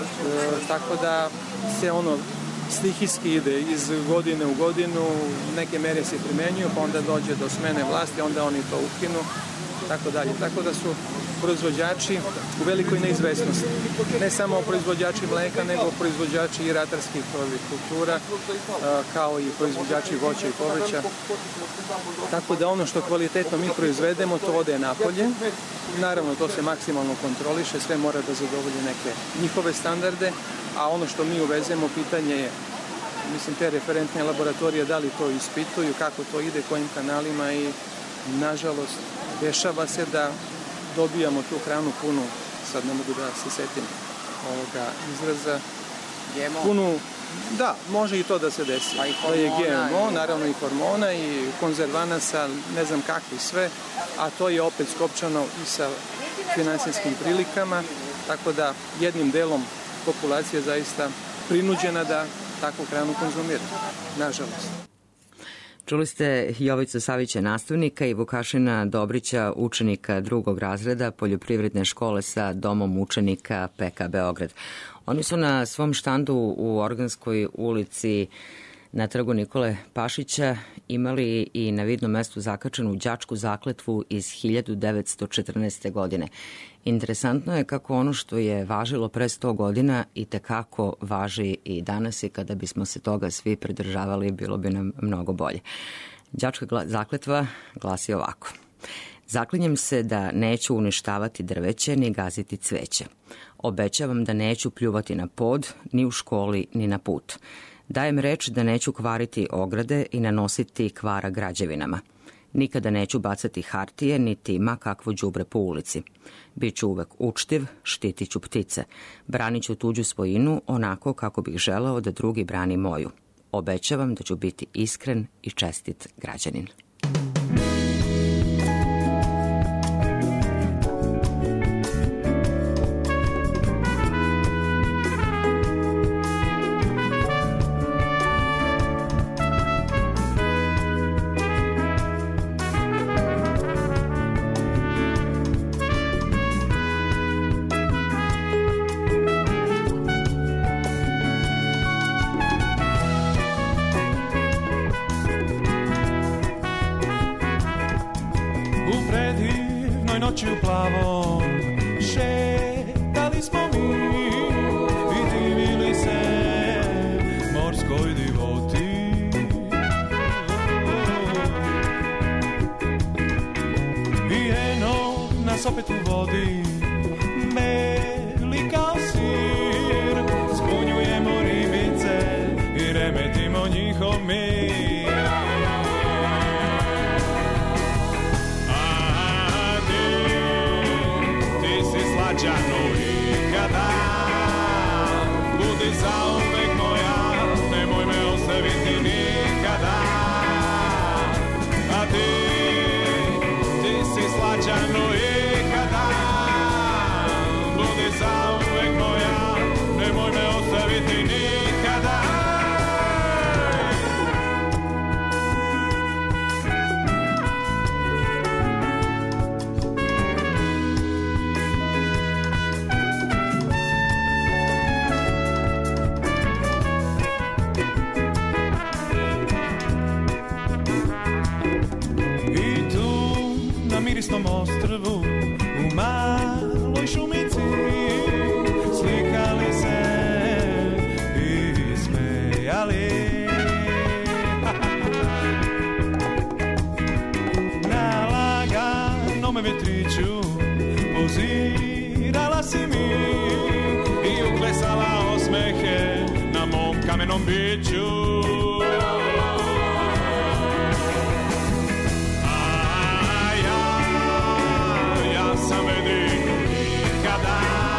tako da se ono stihijski ide iz godine u godinu, neke mere se primenjuju, pa onda dođe do smene vlasti, onda oni to ukinu, tako dalje. Tako da su proizvođači u velikoj neizvesnosti. Ne samo proizvođači mleka, nego proizvođači i ratarskih kultura, kao i proizvođači voća i povrća. Tako da ono što kvalitetno mi proizvedemo, to ode napolje. Naravno, to se maksimalno kontroliše, sve mora da zadovolji neke njihove standarde, a ono što mi uvezemo, pitanje je, mislim, te referentne laboratorije, da li to ispituju, kako to ide, kojim kanalima i, nažalost, dešava se da dobijamo tu hranu punu, sad ne mogu da se setim ovoga izraza, punu, da, može i to da se desi. Da je G M O, naravno i hormona i konzervanasa, ne znam kakvi sve, a to je opet skopčano i sa finansijskim prilikama, tako da jednim delom populacija je zaista prinuđena da takvu hranu konzumira, nažalost. Čuli ste Jovicu Savića, nastavnika, i Vukašina Dobrića, učenika drugog razreda poljoprivredne škole sa domom učenika P K Beograd. Oni su na svom štandu u Organskoj ulici na trgu Nikole Pašića imali i na vidnom mestu zakačenu đačku zakletvu iz hiljadu devetsto četrnaeste. godine. Interesantno je kako ono što je važilo pre sto godina i tekako važi i danas, i kada bismo se toga svi pridržavali, bilo bi nam mnogo bolje. Đačka zakletva glasi ovako. Zaklinjem se da neću uništavati drveće ni gaziti cveće. Obećavam da neću pljuvati na pod, ni u školi, ni na put. Dajem reč da neću kvariti ograde i nanositi kvara građevinama. Nikada neću bacati hartije, niti ma kakvo đubre po ulici. Biću uvek učtiv, štitit ću ptice. Branit ću tuđu svojinu onako kako bih želeo da drugi brani moju. Obećavam da ću biti iskren i čestit građanin. Noći u plavom šetali smo mi i divili se morskoj divoti. I eno nas opet u vodi, beli kao sir, skunjujemo ribice i remetimo njihov mir. Slađano ikada, budi zauvek moja, nemoj me ostaviti nikada. A ti, ti si slađano ikada, budi zauvek moja, nemoj me ostaviti nikada. njenom biću. A ja, ja sam jedino nikada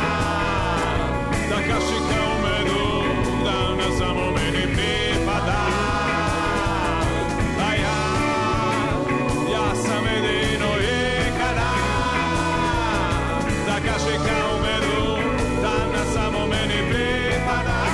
da kašika u medu, da na samo meni pripada. A ja, ja sam jedino ikada da kašika u medu, da na samo meni pripada.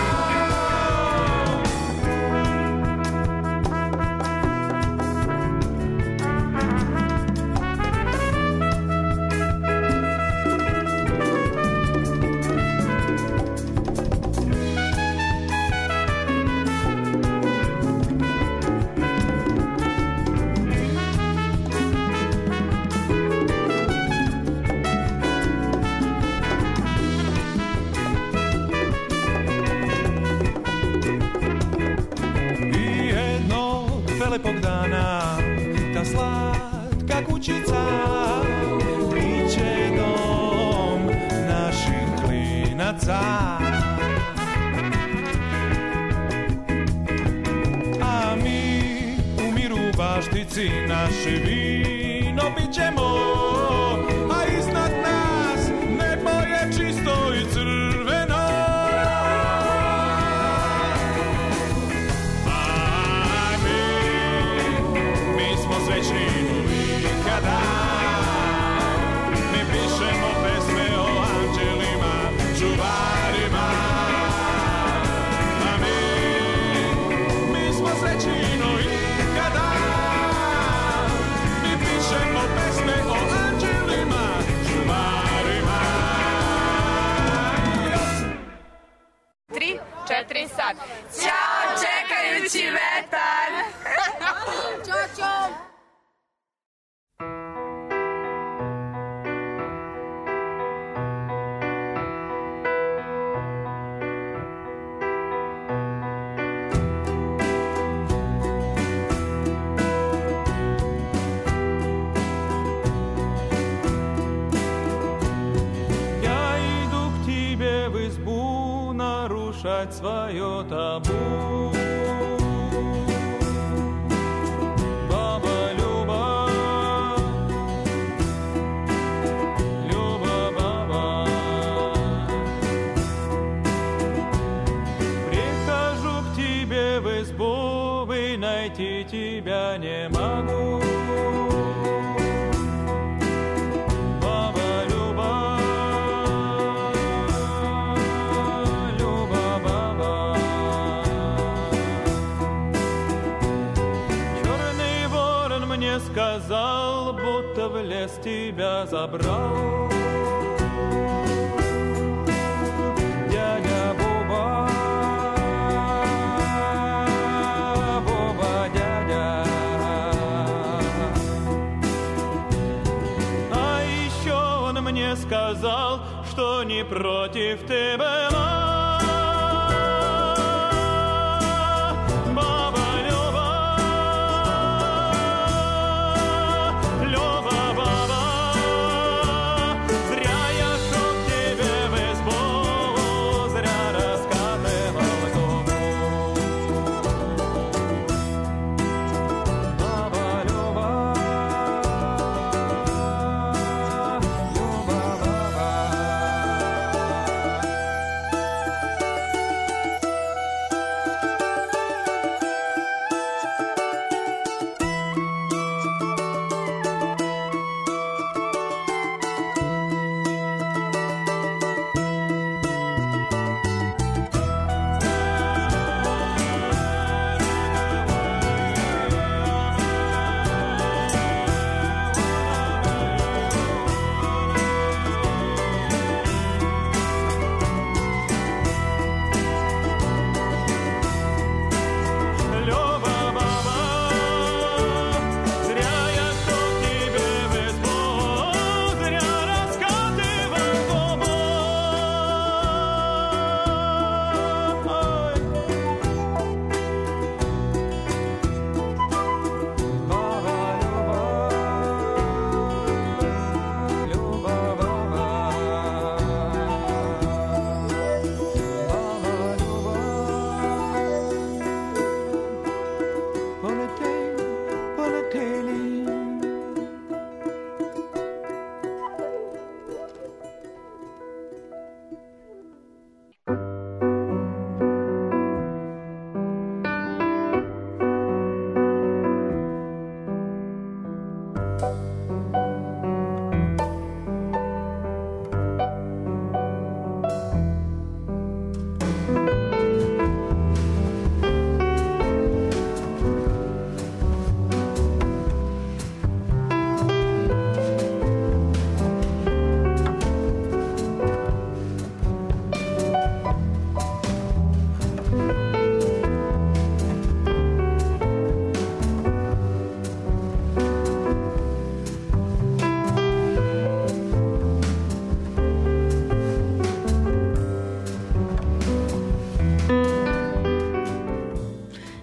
Lepog dana ta slatka kućica biće dom naših klinaca, a mi u miru u baštici naše vino pićemo, a iznad nas nebo je čisto i crveno. Srećni nikada, mi pišemo pesme o anđelima, čuvarima. A mi, mi smo srećni nikada, mi pišemo pesme o anđelima, čuvarima. Tri, četiri, sad. Ćao, čekajući vetar. Ćao, ćao. Свое табу. Баба Люба, Люба баба, прихожу к тебе в избу, и найти тебя не могу. Сказал, будто в лес тебя забрал дядя Буба, Буба дядя. А еще он мне сказал, что не против ты была.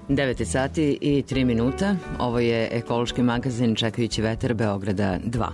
devet sati i tri minuta. Ovo je ekološki magazin Čekajući vetar Beograda dva.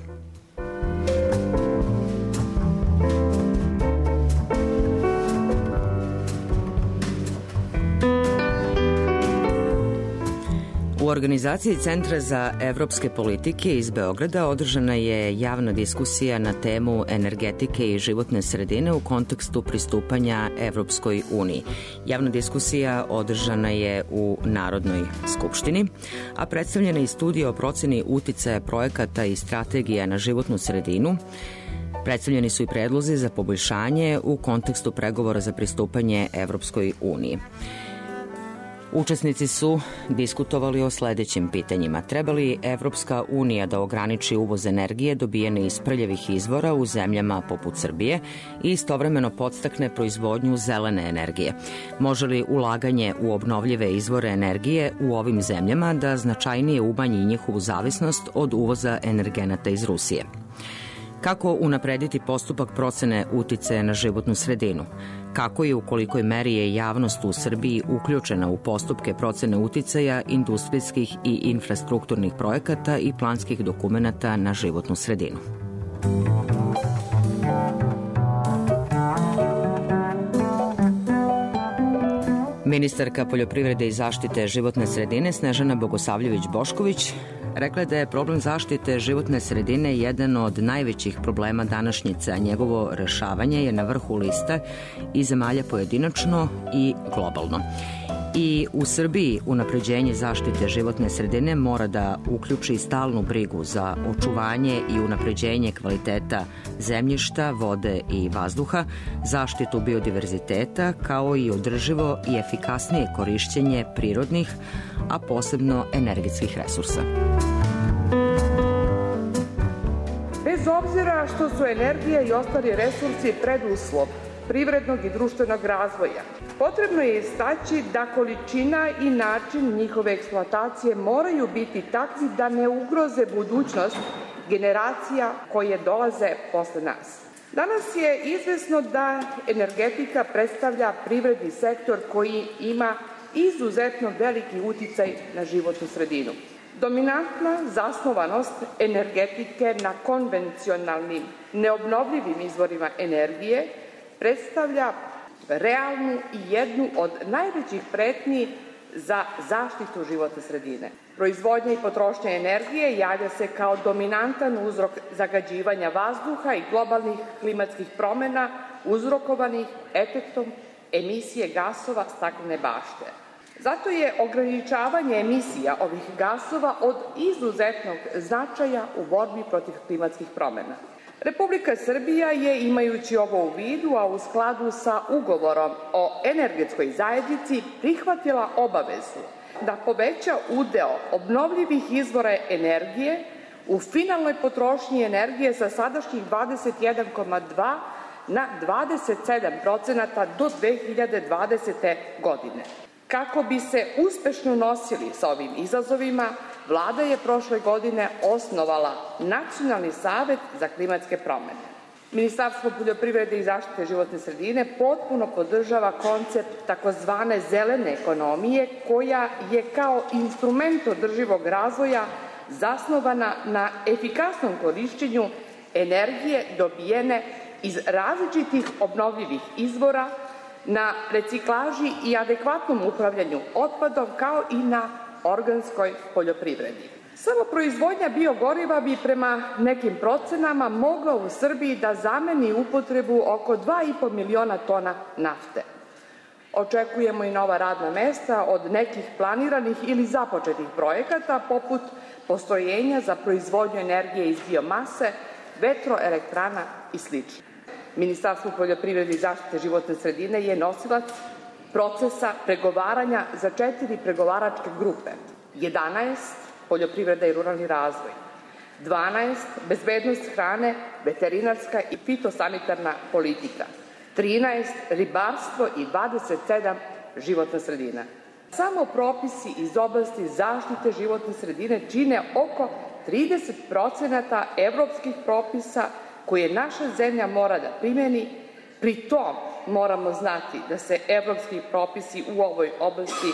U organizaciji Centra za evropske politike iz Beograda održana je javna diskusija na temu energetike i životne sredine u kontekstu pristupanja Evropskoj uniji. Javna diskusija održana je u Narodnoj skupštini, a predstavljena je studija o proceni uticaja projekata i strategija na životnu sredinu. Predstavljeni su i predlozi za poboljšanje u kontekstu pregovora za pristupanje Evropskoj uniji. Učesnici su diskutovali o sledećim pitanjima. Treba li Evropska unija da ograniči uvoz energije dobijene iz prljavih izvora u zemljama poput Srbije i istovremeno podstakne proizvodnju zelene energije? Može li ulaganje u obnovljive izvore energije u ovim zemljama da značajnije umanji njihovu zavisnost od uvoza energenata iz Rusije? Kako unaprediti postupak procene uticaja na životnu sredinu? Kako i u kolikoj meri je javnost u Srbiji uključena u postupke procene uticaja industrijskih i infrastrukturnih projekata i planskih dokumenata na životnu sredinu? Ministarka poljoprivrede i zaštite životne sredine Snežana Bogosavljević-Bošković rekla je da je problem zaštite životne sredine jedan od najvećih problema današnjice, a njegovo rešavanje je na vrhu liste i zemalja pojedinačno i globalno. I u Srbiji unapređenje zaštite životne sredine mora da uključi stalnu brigu za očuvanje i unapređenje kvaliteta zemljišta, vode i vazduha, zaštitu biodiverziteta, kao i održivo i efikasnije korišćenje prirodnih, a posebno energetskih resursa. Bez obzira što su energija i ostali resursi preduslov privrednog i društvenog razvoja, potrebno je istaći da količina i način njihove eksploatacije moraju biti takvi da ne ugroze budućnost generacija koje dolaze posle nas. Danas je izvesno da energetika predstavlja privredni sektor koji ima izuzetno veliki uticaj na životnu sredinu. Dominantna zasnovanost energetike na konvencionalnim, neobnovljivim izvorima energije predstavlja realnu i jednu od najvećih pretnji za zaštitu životne sredine. Proizvodnja i potrošnja energije javlja se kao dominantan uzrok zagađivanja vazduha i globalnih klimatskih promena uzrokovanih efektom emisije gasova staklene bašte. Zato je ograničavanje emisija ovih gasova od izuzetnog značaja u borbi protiv klimatskih promena. Republika Srbija je, imajući ovo u vidu, a u skladu sa ugovorom o energetskoj zajednici, prihvatila obavezu da poveća udeo obnovljivih izvora energije u finalnoj potrošnji energije sa sadašnjih dvadeset jedan zarez dva na dvadeset sedam procenata do dve hiljade dvadesete. godine. Kako bi se uspešno nosili sa ovim izazovima, Vlada je prošle godine osnovala Nacionalni savet za klimatske promene. Ministarstvo poljoprivrede i zaštite životne sredine potpuno podržava koncept takozvane zelene ekonomije, koja je kao instrument održivog razvoja zasnovana na efikasnom korišćenju energije dobijene iz različitih obnovljivih izvora, na reciklaži i adekvatnom upravljanju otpadom, kao i na organskoj poljoprivredi. Samo proizvodnja biogoriva bi prema nekim procenama mogla u Srbiji da zameni upotrebu oko dva i po miliona tona nafte. Očekujemo i nova radna mesta od nekih planiranih ili započetih projekata, poput postrojenja za proizvodnju energije iz biomase, vetroelektrana i sl. Ministarstvo poljoprivrede i zaštite životne sredine je nosilac procesa pregovaranja za četiri pregovaračke grupe. jedanaest poljoprivreda i ruralni razvoj, dvanaest bezbednost hrane, veterinarska i fitosanitarna politika, trinaest ribarstvo i dvadeset sedam životna sredina. Samo propisi iz oblasti zaštite životne sredine čine oko trideset procenata evropskih propisa koje naša zemlja mora da primeni. Pri tom moramo znati da se evropski propisi u ovoj oblasti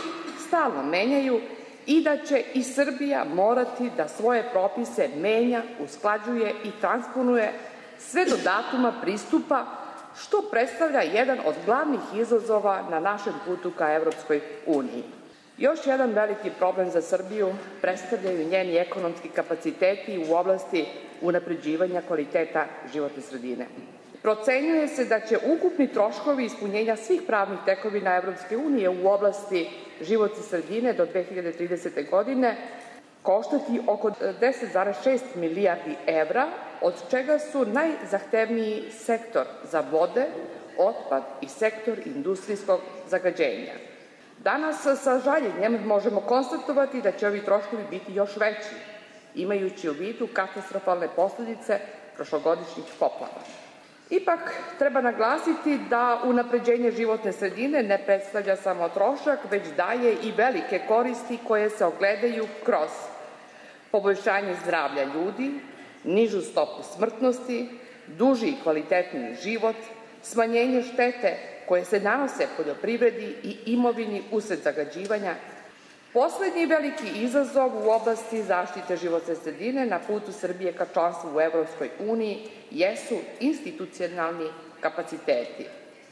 stalno menjaju i da će i Srbija morati da svoje propise menja, usklađuje i transponuje sve do datuma pristupa, što predstavlja jedan od glavnih izazova na našem putu ka Evropskoj uniji. Još jedan veliki problem za Srbiju predstavljaju njeni ekonomski kapaciteti u oblasti unapređivanja kvaliteta životne sredine. Procenjuje se da će ukupni troškovi ispunjenja svih pravnih tekovina Evropske unije u oblasti životne sredine do dve hiljade tridesete. godine koštati oko deset zarez šest milijardi evra, od čega su najzahtevniji sektor za vode, otpad i sektor industrijskog zagađenja. Danas sa žaljenjem možemo konstatovati da će ovi troškovi biti još veći, imajući u vidu katastrofalne posledice prošlogodišnjih poplava. Ipak treba naglasiti da unapređenje životne sredine ne predstavlja samo trošak, već daje i velike koristi koje se ogledaju kroz poboljšanje zdravlja ljudi, nižu stopu smrtnosti, duži i kvalitetniji život, smanjenje štete koje se nanose poljoprivredi i imovini usled zagađivanja. Poslednji veliki izazov u oblasti zaštite životne sredine na putu Srbije ka članstvu u Evropskoj uniji jesu institucionalni kapaciteti.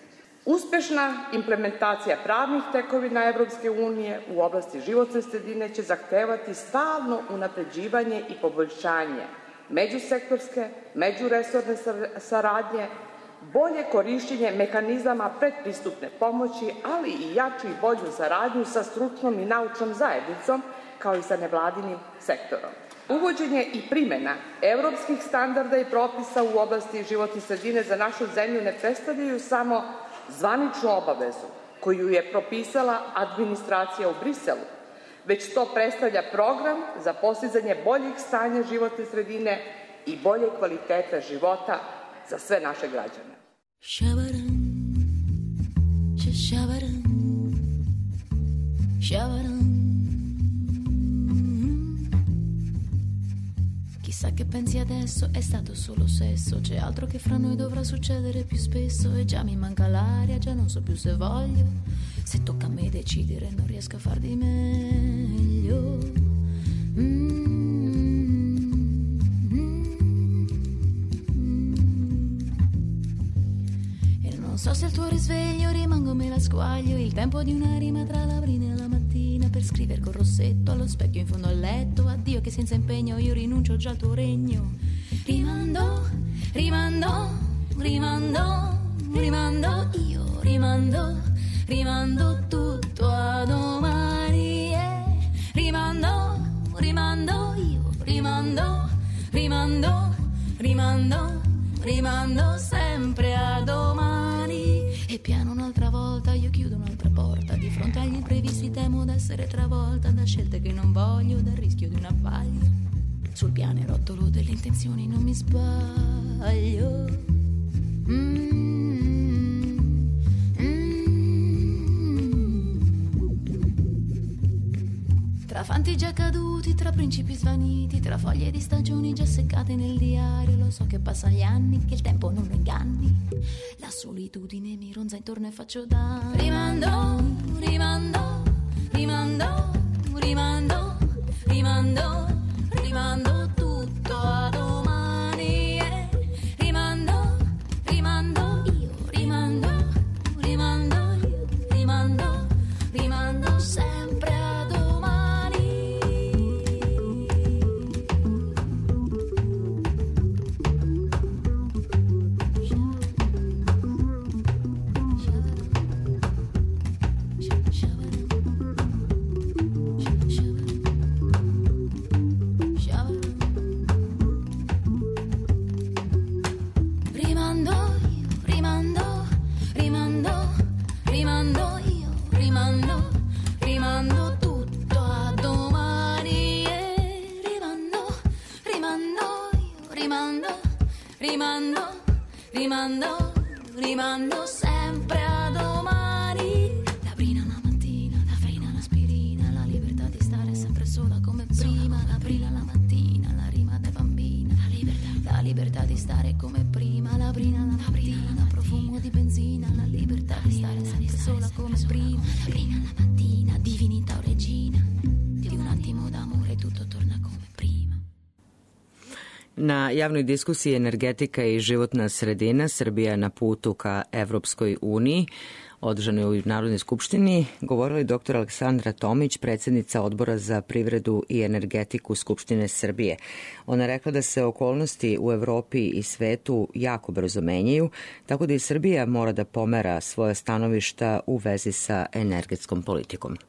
Uspešna implementacija pravnih tekovina Evropske unije u oblasti životne sredine će zahtevati stalno unapređivanje i poboljšanje međusektorske, međuresorne saradnje, bolje korišćenje mehanizama predpristupne pomoći, ali i jaču i bolju saradnju sa stručnom i naučnom zajednicom, kao i sa nevladinim sektorom. Uvođenje i primjena evropskih standarda i propisa u oblasti životne sredine za našu zemlju ne predstavljaju samo zvaničnu obavezu koju je propisala administracija u Briselu, već to predstavlja program za postizanje boljeg stanja životne sredine i bolje kvaliteta života za sve naše građane. Šabaran, šabaran, šabaran. Chissà che pensi adesso, è stato solo sesso, c'è altro che fra noi dovrà succedere più spesso e già mi manca l'aria, già non so più se voglio, se tocca a me decidere non riesco a far di meglio. Mm. Non so se al tuo risveglio rimango me la squaglio, il tempo di una rima tra la brina e la mattina per scrivere col rossetto allo specchio in fondo al letto. Addio che senza impegno io rinuncio già al tuo regno. Rimando, rimando, rimando, rimando, io rimando, rimando tutto a domani. Yeah. Rimando, rimando, io rimando, rimando, rimando, rimando sempre a domani. E piano un'altra volta io chiudo un'altra porta. Di fronte agli imprevisti temo d'essere travolta da scelte che non voglio, dal rischio di un abbaglio. Sul pianerottolo delle intenzioni non mi sbaglio. Mm, mm. Tra fanti già caduti, tra principi svaniti, tra foglie di stagioni già seccate nel diario. Lo so che passano gli anni, che il tempo non lo inganni. La solitudine mi ronza intorno e faccio danni. Rimando, rimando, rimando, rimando, rimando, rimando tutto a domani. Yeah. Rimando, rimando, io rimando, rimando, io rimando, rimando sempre a domani. Rimando, rimando sempre a domani. La brina la mattina, la frina l'aspirina, la libertà di stare sempre sola come prima. La brina la mattina, la rima da bambina, la libertà, la libertà di stare come prima. La brina la mattina, profumo di benzina, la libertà di stare sempre sola come prima. La brina la mattina, divinità ore Na javnoj diskusiji energetika i životna sredina Srbija na putu ka Evropskoj uniji, održanoj u Narodnoj skupštini, govorila je doktor Aleksandra Tomić, predsjednica Odbora za privredu i energetiku Skupštine Srbije. Ona je rekla da se okolnosti u Evropi i svetu jako brzo menjaju, tako da i Srbija mora da pomera svoje stanovišta u vezi sa energetskom politikom.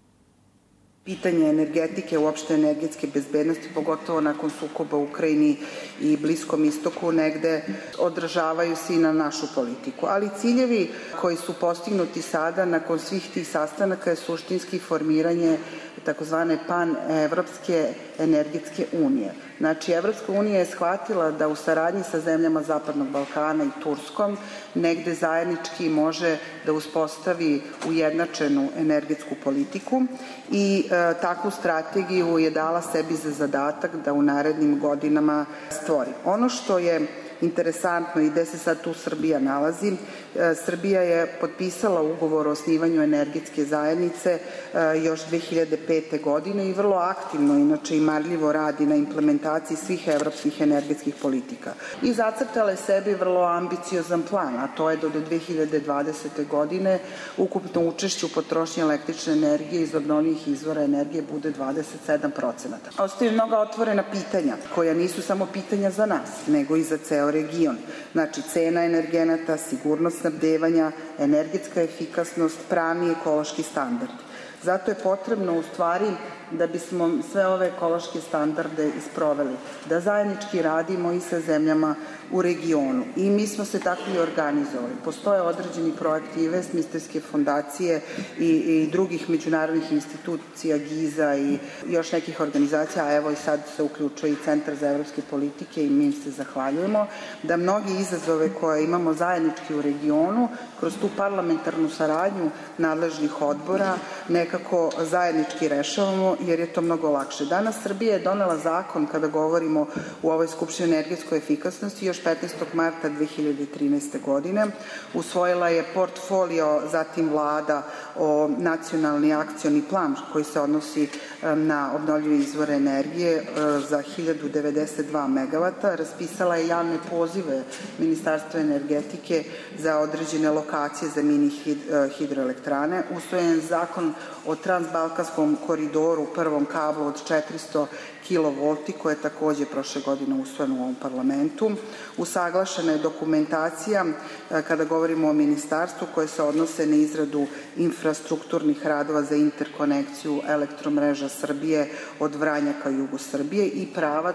Pitanje energetike, uopšte energetske bezbednosti, pogotovo nakon sukoba u Ukrajini i Bliskom istoku, negde odražavaju se i na našu politiku. Ali ciljevi koji su postignuti sada nakon svih tih sastanaka je suštinski formiranje takozvane pan-evropske energetske unije. Znači, Evropska unija je shvatila da u saradnji sa zemljama Zapadnog Balkana i Turskom negde zajednički može da uspostavi ujednačenu energetsku politiku i e, takvu strategiju je dala sebi za zadatak da u narednim godinama stvori. Ono što je interesantno i gde se sad tu Srbija nalazi, Srbija je potpisala ugovor o osnivanju energetske zajednice još dve hiljade pete. godine i vrlo aktivno, inače i marljivo radi na implementaciji svih evropskih energetskih politika. I zacrtala je sebi vrlo ambiciozan plan, a to je da do dve hiljade dvadesete. godine ukupno učešće u potrošnji električne energije iz obnovljivih izvora energije bude dvadeset sedam procenata. Ostaju mnoga otvorena pitanja, koja nisu samo pitanja za nas, nego i za ceo region. Znači, cena energenata, sigurnost snabdevanja, energetska efikasnost, pravni i ekološki standard. Zato je potrebno u stvari da bismo sve ove ekološke standarde isproveli, da zajednički radimo i sa zemljama u regionu. I mi smo se tako i organizovali. Postoje određeni projekti i Westminsterske fondacije i, i drugih međunarodnih institucija, Giza i još nekih organizacija, a evo i sad se uključuje i Centar za evropske politike i mi se zahvaljujemo, da mnogi izazove koje imamo zajednički u regionu, kroz tu parlamentarnu saradnju nadležnih odbora, nekako zajednički rešavamo, jer je to mnogo lakše. Danas Srbija je donela zakon, kada govorimo u ovoj Skupštini energetskoj efikasnosti, još petnaestog marta dve hiljade trinaeste. godine. Usvojila je portfolio, zatim vlada o nacionalni akcioni plan koji se odnosi na obnovljive izvore energije za hiljadu devedeset dva megavata. Raspisala je javne pozive Ministarstva energetike za određene lokacije za mini hidroelektrane. Usvojen je zakon o transbalkanskom koridoru, prvom kablu od četiristo kilovolti, koje je takođe prošle godine usvojeno u ovom parlamentu. Usaglašena je dokumentacija kada govorimo o ministarstvu koje se odnose na izradu infrastrukturnih radova za interkonekciju elektromreža Srbije od Vranja ka jugu Srbije i pravac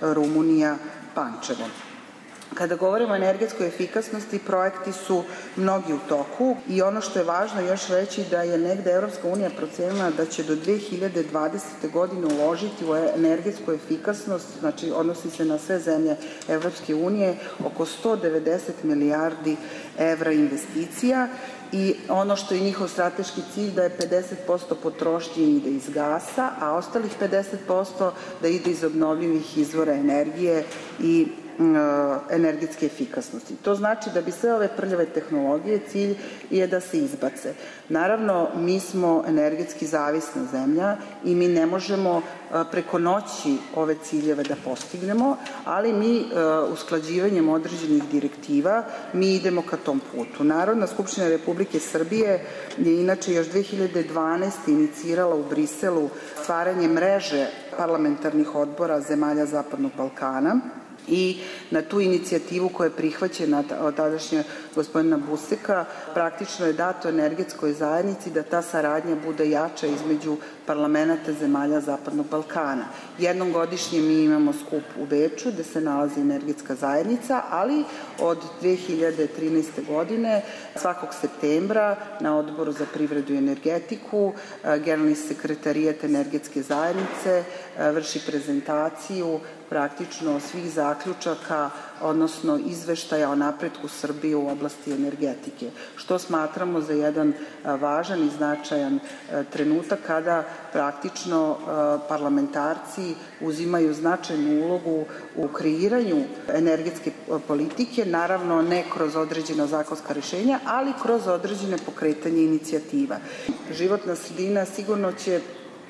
Rumunija-Pančevo. Kada govorimo o energetskoj efikasnosti, projekti su mnogi u toku i ono što je važno još reći da je negde Evropska unija procenila da će do dve hiljade dvadesete. godine uložiti u energetsku efikasnost, znači odnosi se na sve zemlje Evropske unije, oko sto devedeset milijardi evra investicija i ono što je njihov strateški cilj da je pedeset posto potrošnje ide iz gasa, a ostalih pedeset posto da ide iz obnovljivih izvora energije i energetske efikasnosti. To znači da bi sve ove prljave tehnologije cilj je da se izbace. Naravno, mi smo energetski zavisna zemlja i mi ne možemo preko noći ove ciljeve da postignemo, ali mi usklađivanjem određenih direktiva mi idemo ka tom putu. Narodna skupština Republike Srbije je inače još dve hiljade dvanaeste. inicirala u Briselu stvaranje mreže parlamentarnih odbora zemalja Zapadnog Balkana i na tu inicijativu koja je prihvaćena od tadašnje gospodina Buseka praktično je dato energetskoj zajednici da ta saradnja bude jača između parlamenta zemalja Zapadnog Balkana. Jednom godišnje mi imamo skup u Beču gde se nalazi energetska zajednica, ali od dve hiljade trinaeste. godine svakog septembra na Odboru za privredu i energetiku generalni sekretarijat energetske zajednice vrši prezentaciju praktično svih zaključaka, odnosno izveštaja o napretku Srbije u oblasti energetike, što smatramo za jedan važan i značajan trenutak kada praktično parlamentarci uzimaju značajnu ulogu u kreiranju energetske politike, naravno ne kroz određena zakonska rešenja, ali kroz određene pokretanje inicijativa. Životna sredina sigurno će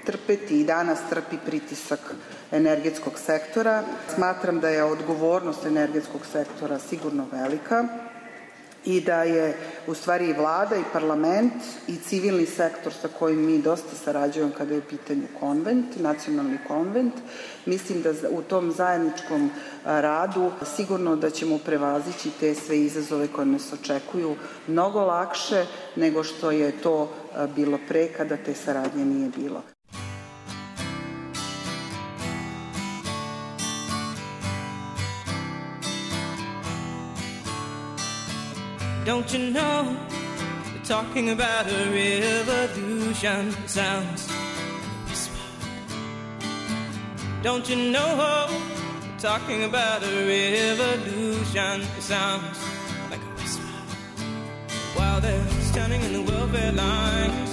trpeti i danas trpi pritisak energetskog sektora. Smatram da je odgovornost energetskog sektora sigurno velika i da je u stvari i vlada i parlament i civilni sektor sa kojim mi dosta sarađujemo kada je u pitanju konvent, nacionalni konvent. Mislim da u tom zajedničkom radu sigurno da ćemo prevazići te sve izazove koje nas očekuju mnogo lakše nego što je to bilo pre kada te saradnje nije bilo. Don't you know, they're talking about a revolution sounds whisper. Don't you know, they're talking about a revolution sounds like a whisper. While they're standing in the welfare lines,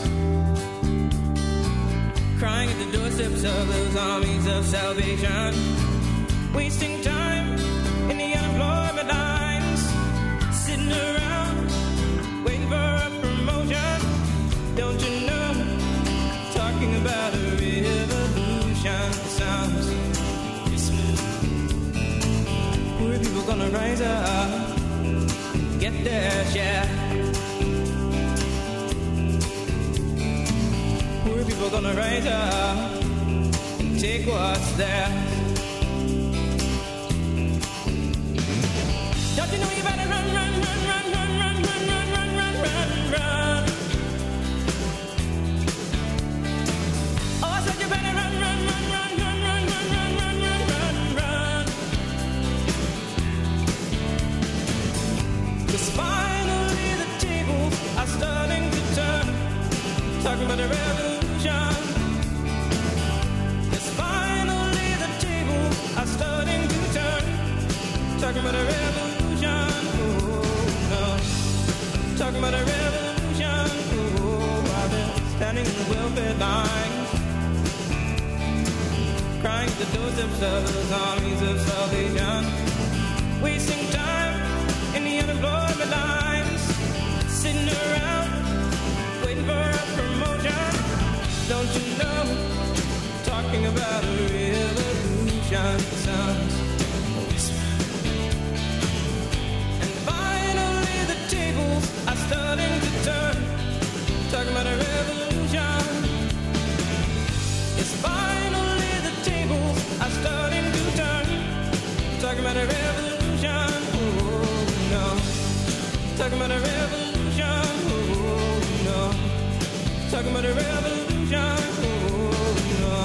crying at the doorsteps of those armies of salvation, wasting time in the unemployment lines, sitting around waiting for a promotion. Don't you know, talking about a revolution sounds whisper. Poor people gonna rise up, get their share. Poor people gonna rise up and take what's theirs. Don't you know you better run, run, run, run, run, run, run, run, run, run, run, run. Oh, I said you better run, run, run, run, run, run, run, run, run, run, run, run. 'Cause finally the tables are starting to turn, talking about a revolution. 'Cause finally the tables are starting to turn, talking about a revolution. Talking about a revolution, oh, while they're standing in the welfare lines, crying at the doorsteps of those armies of salvation, wasting time in the unemployment lines, sitting around waiting for a promotion. Don't you know, talking about a revolution sounds are starting to turn, talking about a revolution. It's finally the tables are starting to turn, talking about a revolution. Oh no, talking about a revolution. Oh no, talking about a revolution. Oh no.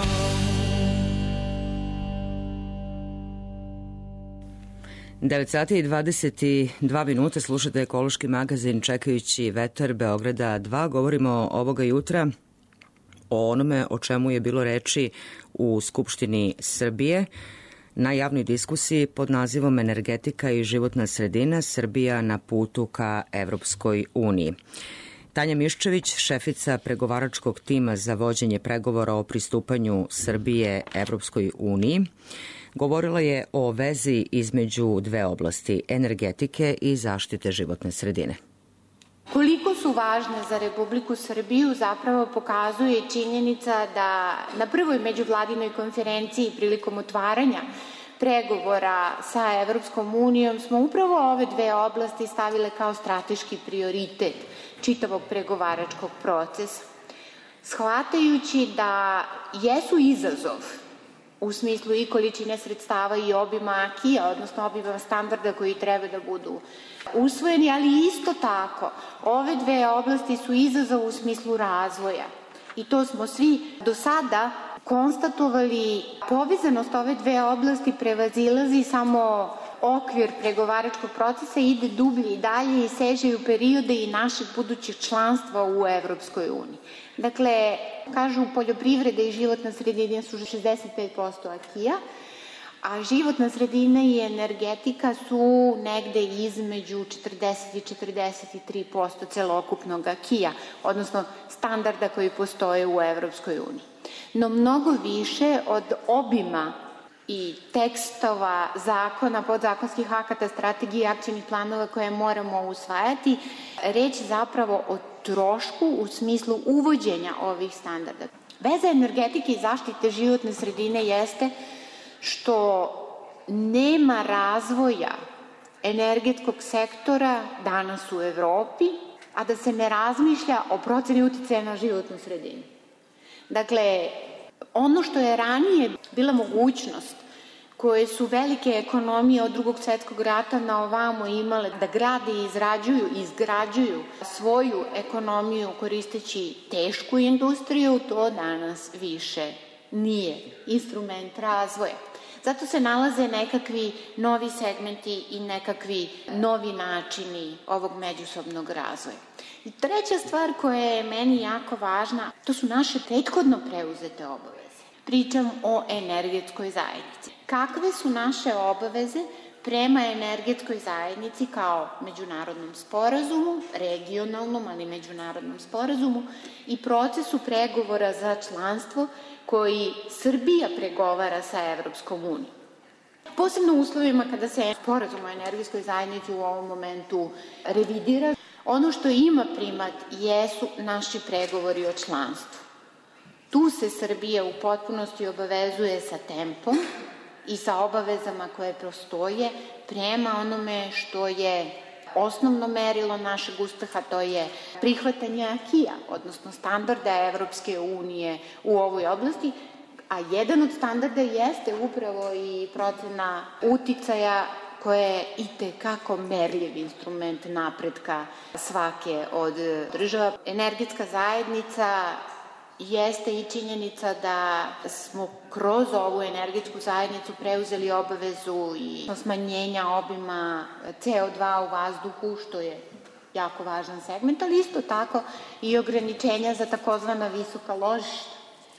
devet sati i dvadeset dva minuta, slušate ekološki magazin Čekajući vetar Beograda dva. Govorimo ovoga jutra o onome o čemu je bilo reči u Skupštini Srbije na javnoj diskusiji pod nazivom Energetika i životna sredina, Srbija na putu ka Evropskoj uniji. Tanja Miščević, šefica pregovaračkog tima za vođenje pregovora o pristupanju Srbije Evropskoj uniji, govorila je o vezi između dve oblasti, energetike i zaštite životne sredine. Koliko su važne za Republiku Srbiju zapravo pokazuje činjenica da na prvoj međuvladinoj konferenciji prilikom otvaranja pregovora sa Evropskom unijom smo upravo ove dve oblasti stavile kao strateški prioritet čitavog pregovaračkog procesa. Shvatajući da jesu izazov u smislu i količine sredstava i obima akija, odnosno obima standarda koji treba da budu usvojeni, ali isto tako ove dve oblasti su izazov u smislu razvoja. I to smo svi do sada konstatovali. Povezanost ove dve oblasti prevazilazi samo okvir pregovaračkog procesa, ide dublje i dalje i seže u periode i našeg budućeg članstva u Evropskoj uniji. Dakle, kažu poljoprivreda i životna sredina su šezdeset pet posto akija, a životna sredina i energetika su negde između četrdeset i četrdeset tri posto celokupnog akija, odnosno standarda koji postoje u Evropskoj uniji. No mnogo više od obima i tekstova, zakona, podzakonskih akata, strategije i akcijnih planova koje moramo usvajati, reč zapravo o trošku u smislu uvođenja ovih standarda. Veza energetike i zaštite životne sredine jeste što nema razvoja energetskog sektora danas u Evropi, a da se ne razmišlja o proceni uticaja na životnu sredinu. Dakle, ono što je ranije bila mogućnost koje su velike ekonomije od drugog svetskog rata na ovamo imale da grade i izrađuju i izgrađuju svoju ekonomiju koristeći tešku industriju, to danas više nije instrument razvoja. Zato se nalaze nekakvi novi segmenti i nekakvi novi načini ovog međusobnog razvoja. I treća stvar koja je meni jako važna, to su naše prethodno preuzete obaveze. Pričam o energetskoj zajednici. Kakve su naše obaveze prema energetskoj zajednici kao međunarodnom sporazumu, regionalnom, ali međunarodnom sporazumu i procesu pregovora za članstvo koji Srbija pregovara sa Evropskom unijom. Posebno u uslovima kada se sporazum o energetskoj zajednici u ovom momentu revidira, ono što ima primat jesu naši pregovori o članstvu. Tu se Srbija u potpunosti obavezuje sa tempom i sa obavezama koje prostoje prema onome što je osnovno merilo našeg uspeha, to je prihvatanje akija, odnosno standarda Evropske unije u ovoj oblasti, a jedan od standarda jeste upravo i procena uticaja koja je itekako merljiv instrument napretka svake od država. Energetska zajednica jeste i činjenica da smo kroz ovu energetsku zajednicu preuzeli obavezu i smanjenja obima C O dva u vazduhu, što je jako važan segment, ali isto tako i ograničenja za takozvana visoka ložišta,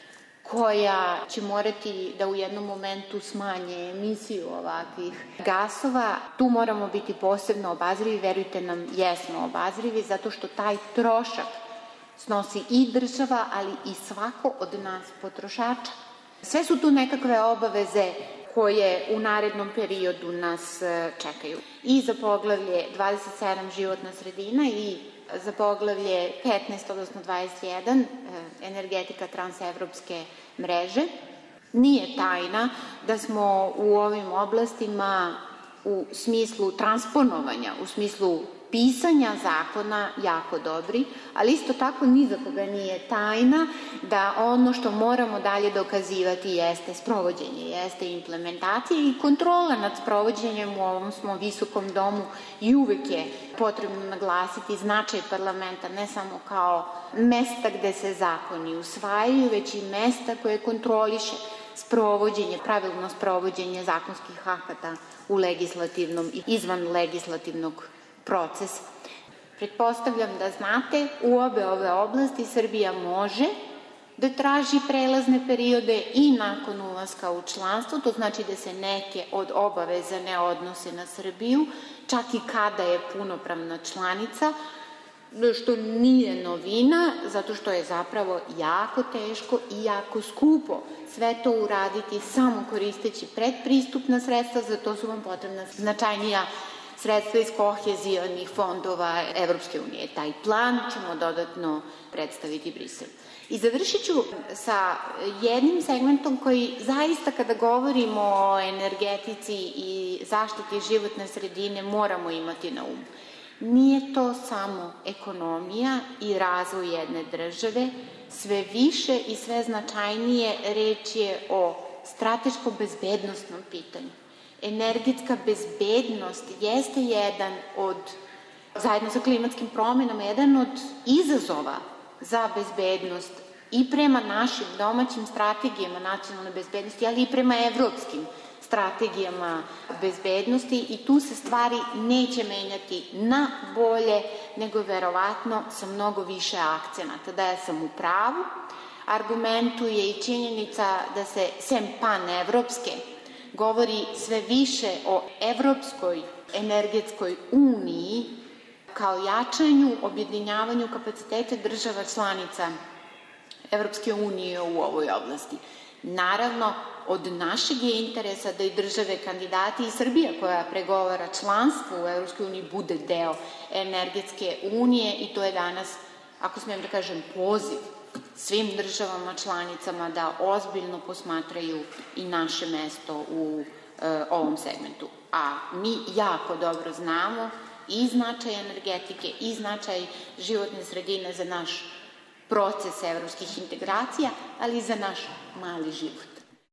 koja će morati da u jednom momentu smanje emisiju ovakvih gasova. Tu moramo biti posebno obazrivi, verujte nam, jesmo obazrivi, zato što taj trošak snosi i država, ali i svako od nas potrošača. Sve su tu nekakve obaveze koje u narednom periodu nas čekaju. I za poglavlje dvadeset sedam životna sredina i za poglavlje petnaest, odnosno dvadeset jedan, energetika transevropske mreže. Nije tajna da smo u ovim oblastima u smislu transponovanja, u smislu pisanja zakona jako dobri, ali isto tako ni za koga nije tajna da ono što moramo dalje dokazivati jeste sprovođenje, jeste implementacija i kontrola nad sprovođenjem u ovom smo visokom domu i uvek je potrebno naglasiti značaj parlamenta ne samo kao mesta gde se zakoni usvajaju, već i mesta koje kontroliše sprovođenje, pravilno sprovođenje zakonskih akata u legislativnom i izvan legislativnog procesa. Pretpostavljam da znate, u obe ove oblasti Srbija može da traži prelazne periode i nakon ulaska u članstvo, to znači da se neke od obaveza ne odnose na Srbiju, čak i kada je punopravna članica, što nije novina, zato što je zapravo jako teško i jako skupo sve to uraditi samo koristeći predpristupna sredstva, za to su vam potrebna značajnija sredstva iz kohezionih fondova Evropske unije. Taj plan ćemo dodatno predstaviti Briselu. I završit ću sa jednim segmentom koji zaista kada govorimo o energetici i zaštiti životne sredine moramo imati na umu. Nije to samo ekonomija i razvoj jedne države, sve više i sve značajnije reč je o strateško-bezbednostnom pitanju. Energetska bezbednost jeste jedan od, zajedno sa klimatskim promjenama, jedan od izazova za bezbednost i prema našim domaćim strategijama nacionalne bezbednosti, ali i prema evropskim strategijama bezbednosti i tu se stvari neće menjati na bolje, nego verovatno sa mnogo više akcenata. Da ja sam u pravu, argumentuje i činjenica da se sem pan-evropske govori sve više o Evropskoj energetskoj uniji kao jačanju, objedinjavanju kapaciteta država članica Evropske unije u ovoj oblasti. Naravno, od našeg je interesa da i države kandidati i Srbija koja pregovara članstvo u Evropskoj uniji bude deo energetske unije i to je danas, ako smijem da kažem, poziv svim državama članicama da ozbiljno posmatraju i naše mesto u e, ovom segmentu. A mi jako dobro znamo i značaj energetike i značaj životne sredine za naš proces evropskih integracija, ali i za naš mali život.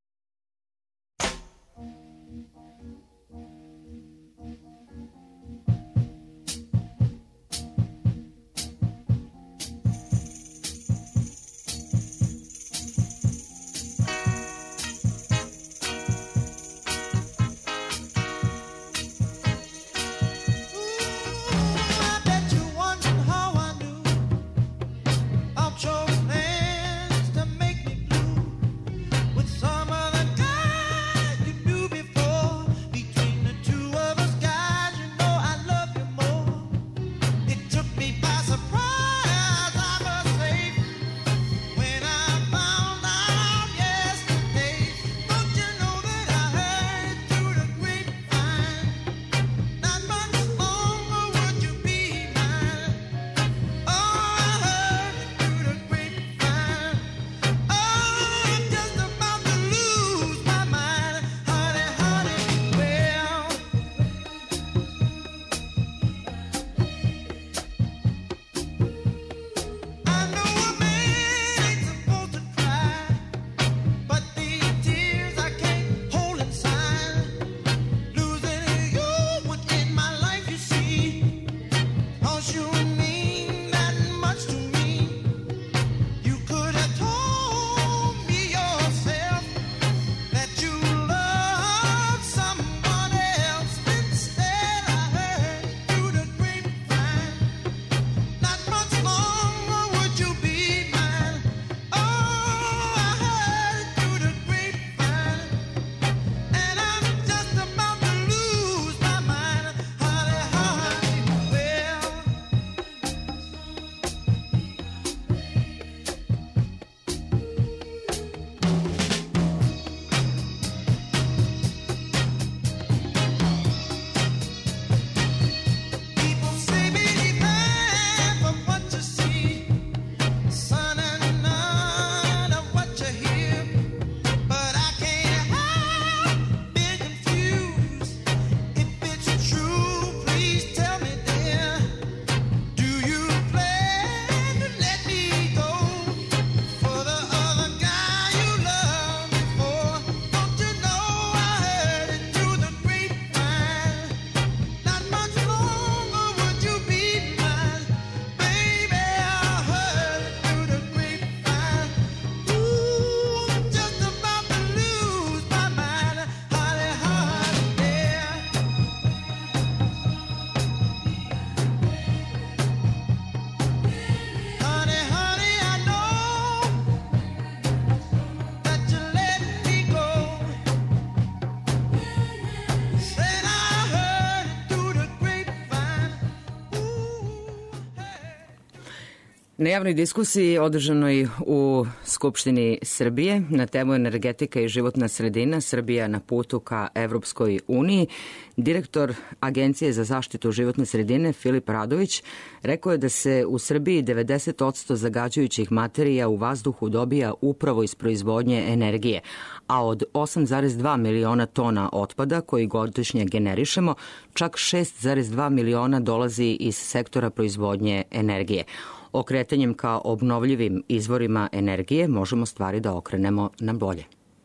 Na javnoj diskusiji održanoj u Skupštini Srbije na temu energetika i životna sredina, Srbija na putu ka Evropskoj uniji, direktor Agencije za zaštitu životne sredine Filip Radović rekao je da se u Srbiji devedeset posto zagađujućih materija u vazduhu dobija upravo iz proizvodnje energije, a od osam zarez dva miliona tona otpada koji godišnje generišemo, čak šest zarez dva miliona dolazi iz sektora proizvodnje energije. Okretanjem ka obnovljivim izvorima energije možemo stvari da okrenemo na bolje.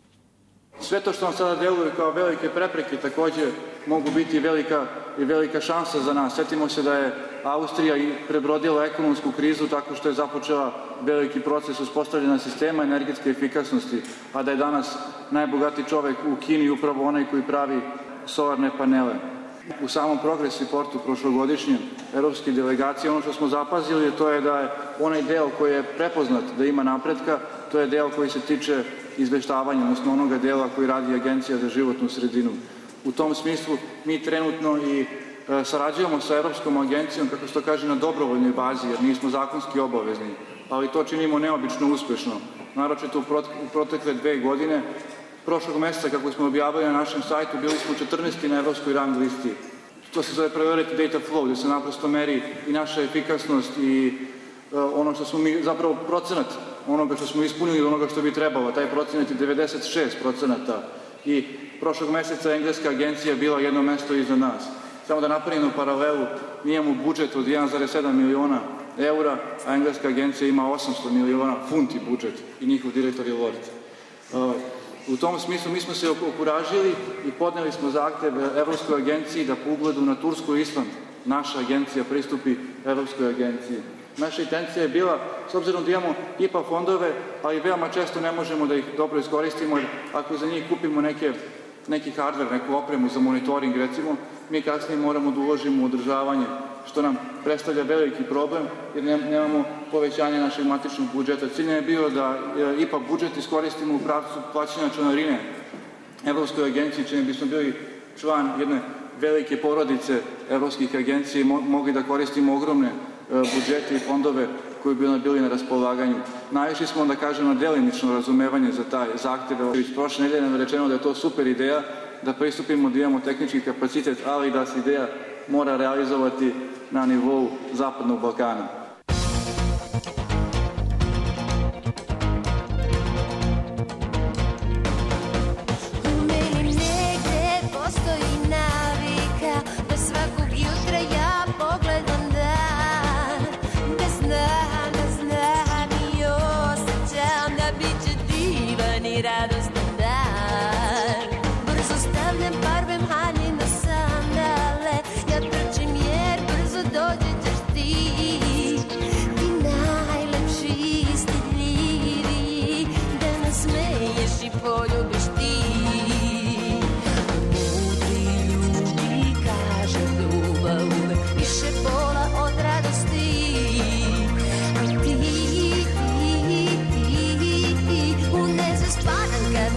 Sve to što nam sada deluje kao velike prepreke takođe mogu biti velika i velika šansa za nas. Sjetimo se da je Austrija i prebrodila ekonomsku krizu tako što je započela veliki proces uspostavljanja sistema energetske efikasnosti, a da je danas najbogatiji čovek u Kini upravo onaj koji pravi solarne panele. U samom Progress Reportu prošlogodišnje evropske delegacije ono što smo zapazili to je da je onaj deo koji je prepoznat da ima napretka, to je deo koji se tiče izveštavanja, odnosno onoga dela koji radi Agencija za životnu sredinu. U tom smislu mi trenutno i e, sarađujemo sa Evropskom agencijom, kako se to kaže, na dobrovoljnoj bazi, jer nismo zakonski obavezni, ali to činimo neobično uspešno. Naročito u, prot u protekle dve godine, prošlog meseca, kako smo objavili na našem sajtu, bili smo četrnaesti na evropskoj rang listi. To se zove Priority Data Flow, gde se naprosto meri i naša efikasnost i ono što smo mi, zapravo procenat onoga što smo ispunili i onoga što bi trebalo. Taj procenat je devedeset šest procenata i prošlog meseca engleska agencija bila jedno mesto iza nas. Samo da napravimo paralelu, mi imamo budžet od jedan zarez sedam miliona eura, a engleska agencija ima osamsto miliona funti budžet i njihov direktor je Lord. U tom smislu mi smo se okuražili i podneli smo zahtev Evropskoj agenciji da po ugledu na Tursku i Island naša agencija pristupi Evropskoj agenciji. Naša intencija je bila, s obzirom da imamo I P A fondove, ali veoma često ne možemo da ih dobro iskoristimo, jer ako za njih kupimo neke, neki hardware, neku opremu za monitoring, recimo, mi kasnije moramo da uložimo u održavanje, što nam predstavlja veliki problem, jer nemamo povećanje našeg matičnog budžeta. Cilj je bio da I P A budžet iskoristimo u pravcu plaćanja članarine Evropskoj agenciji, čime bismo bili član jedne velike porodice evropskih agencija i mogli da koristimo ogromne budžete i fondove koji bi bili na raspolaganju. Naišli smo, da kažem, na delimično razumevanje za taj zahtev. Prošle nedelje nam je rečeno da je to super ideja, da pristupimo, da imamo tehnički kapacitet, ali da se ideja mora realizovati na nivou Zapadnog Balkana. U meni negde postoji navika da svakog jutra ja pogledam dan, da znam, da znam i osjećam da bit će divan i radostan dan. Brzo stavljam parfem haljine sandale, ja trčim jer brzo dođe ćeš ti, ti najlepši, stidljivi, da nas smeješ i poljubiš ti. Mudri ljudi kaže ljubav uvek više pola od radosti, a ti, ti, ti, ti, u nezu stvaram kad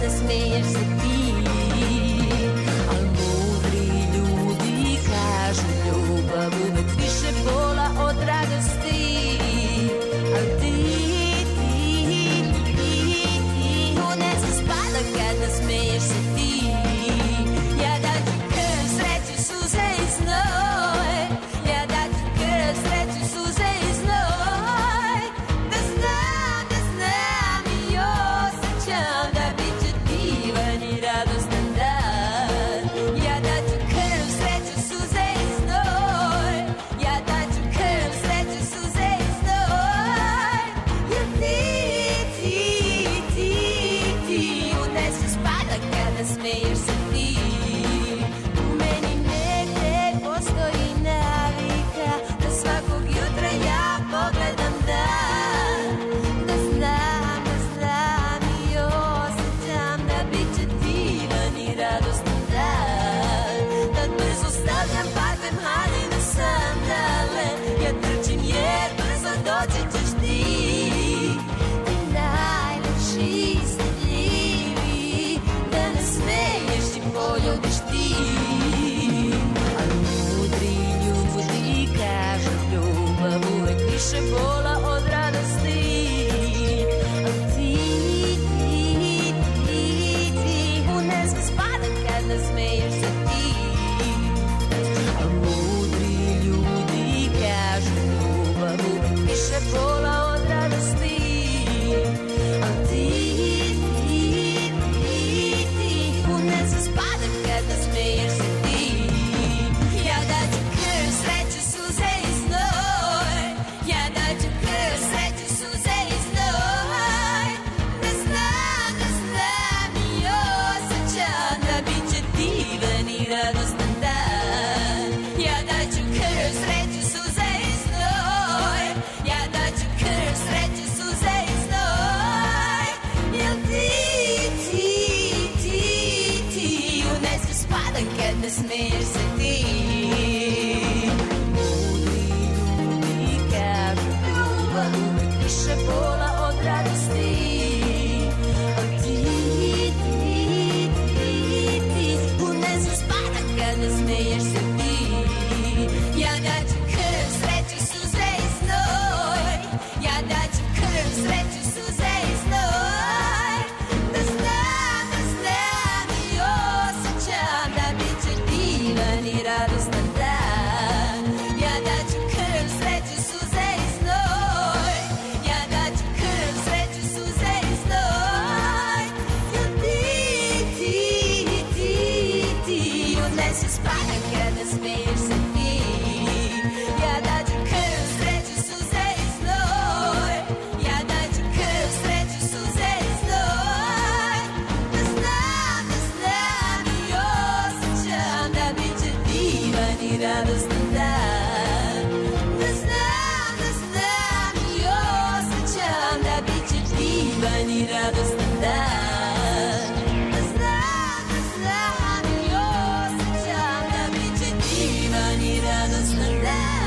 divan i radostan dan. Znam, znam i osjećam da bit će divan i radostan dan.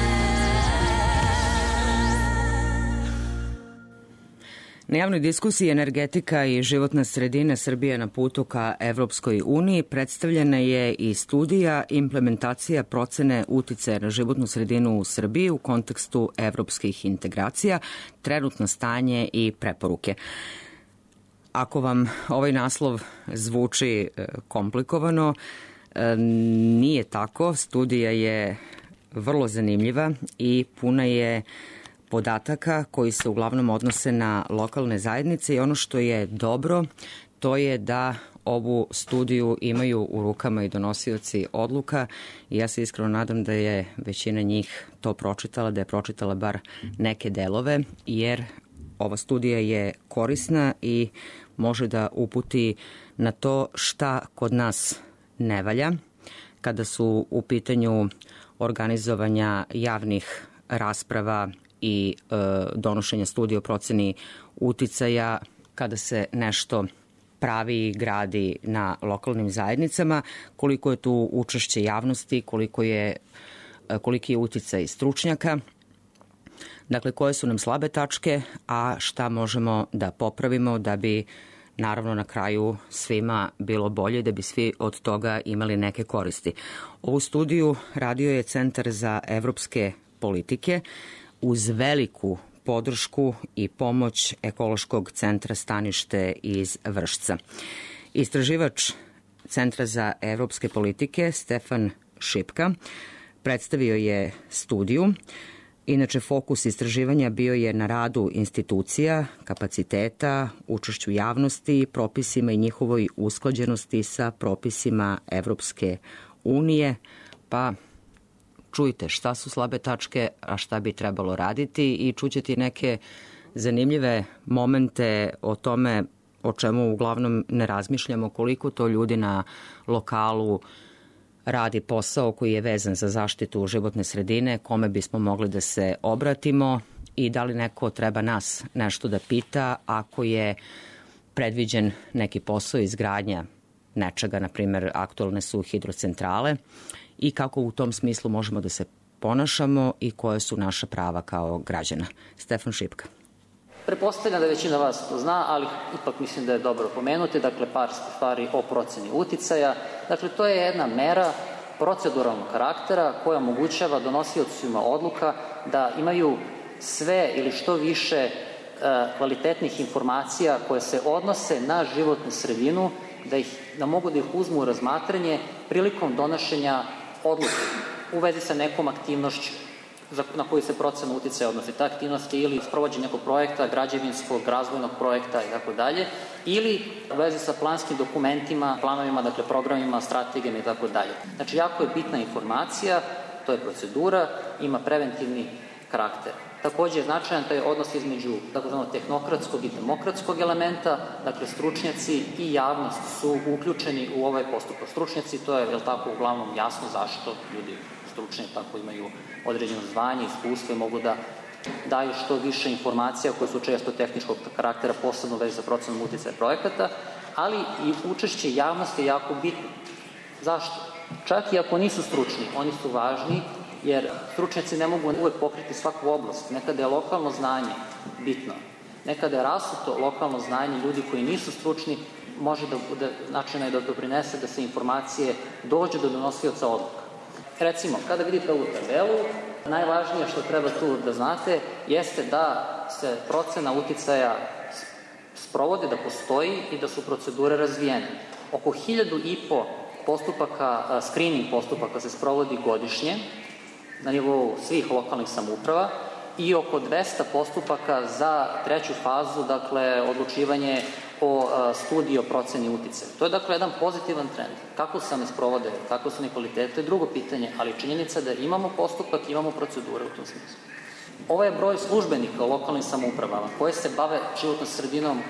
Na javnoj diskusiji energetika i životna sredina Srbije na putu ka Evropskoj uniji predstavljena je i studija implementacija procene uticaja na životnu sredinu u Srbiji u kontekstu evropskih integracija, trenutno stanje i preporuke. Ako vam ovaj naslov zvuči komplikovano, nije tako. Studija je vrlo zanimljiva i puna je podataka koji se uglavnom odnose na lokalne zajednice i ono što je dobro, to je da ovu studiju imaju u rukama i donosioci odluka i ja se iskreno nadam da je većina njih to pročitala, da je pročitala bar neke delove, jer ova studija je korisna i može da uputi na to šta kod nas ne valja kada su u pitanju organizovanja javnih rasprava i e, donošenja studije o proceni uticaja kada se nešto pravi i gradi na lokalnim zajednicama, koliko je tu učešće javnosti, koliko je, koliki je uticaj stručnjaka, dakle koje su nam slabe tačke, a šta možemo da popravimo da bi naravno na kraju svima bilo bolje, da bi svi od toga imali neke koristi. Ovu studiju radio je Centar za evropske politike uz veliku podršku i pomoć Ekološkog centra Stanište iz Vršca. Istraživač Centra za evropske politike Stefan Šipka predstavio je studiju. Inače, fokus istraživanja bio je na radu institucija, kapaciteta, učešću javnosti, propisima i njihovoj usklađenosti sa propisima Evropske unije, pa čujte šta su slabe tačke, a šta bi trebalo raditi i čućete neke zanimljive momente o tome o čemu uglavnom ne razmišljamo, koliko to ljudi na lokalu radi posao koji je vezan za zaštitu životne sredine, kome bismo mogli da se obratimo i da li neko treba nas nešto da pita ako je predviđen neki posao izgradnja nečega, na primjer aktualne su hidrocentrale, i kako u tom smislu možemo da se ponašamo i koje su naša prava kao građana. Stefan Šipka. Pretpostavljam da većina vas to zna, ali ipak mislim da je dobro pomenuti, dakle par stvari o proceni uticaja. Dakle, to je jedna mera proceduralnog karaktera koja omogućava donosiocima odluka da imaju sve ili što više e, kvalitetnih informacija koje se odnose na životnu sredinu, da, ih, da mogu da ih uzmu u razmatranje prilikom donošenja odluke u vezi sa nekom aktivnošću na koju se procena uticaja odnosi. Ta aktivnost je ili sprovođenje nekog projekta, građevinskog, razvojnog projekta i tako dalje, ili u vezi sa planskim dokumentima, planovima, dakle programima, strategijama i tako dalje. Znači, jako je bitna informacija, to je procedura, ima preventivni karakter. Takođe je značajan taj odnos između takozvanog tehnokratskog i demokratskog elementa, dakle stručnjaci i javnost su uključeni u ovaj postupak. Stručnjaci, to je, jel tako, uglavnom jasno zašto ljudi stručni tako imaju određeno zvanje, iskustvo i mogu da daju što više informacija koje su često tehničkog karaktera, posebno već za procenom uticaja projekata, ali i učešće javnosti je jako bitno. Zašto? Čak i ako nisu stručni, oni su važni, jer stručnjaci ne mogu uvek pokriti svaku oblast. Nekada je lokalno znanje bitno. Nekada je rasuto lokalno znanje ljudi koji nisu stručni, može da bude načinno da doprinese da se informacije dođu do donosioca odluka. Recimo, kada vidite ovu tabelu, najvažnije što treba tu da znate jeste da se procena uticaja sprovode, da postoji i da su procedure razvijene. Oko hiljadu i po postupaka, screening postupaka se sprovodi godišnje na nivou svih lokalnih samouprava i oko dvesta postupaka za treću fazu, dakle, odlučivanje o studiji o proceni uticaja. To je, dakle, jedan pozitivan trend. Kako se ne sprovode, kako su ne kvalitete, je drugo pitanje, ali činjenica da imamo postupak, imamo procedure u tom smislu. Ovo je broj službenika u lokalnim samoupravama koje se bave životnom sredinom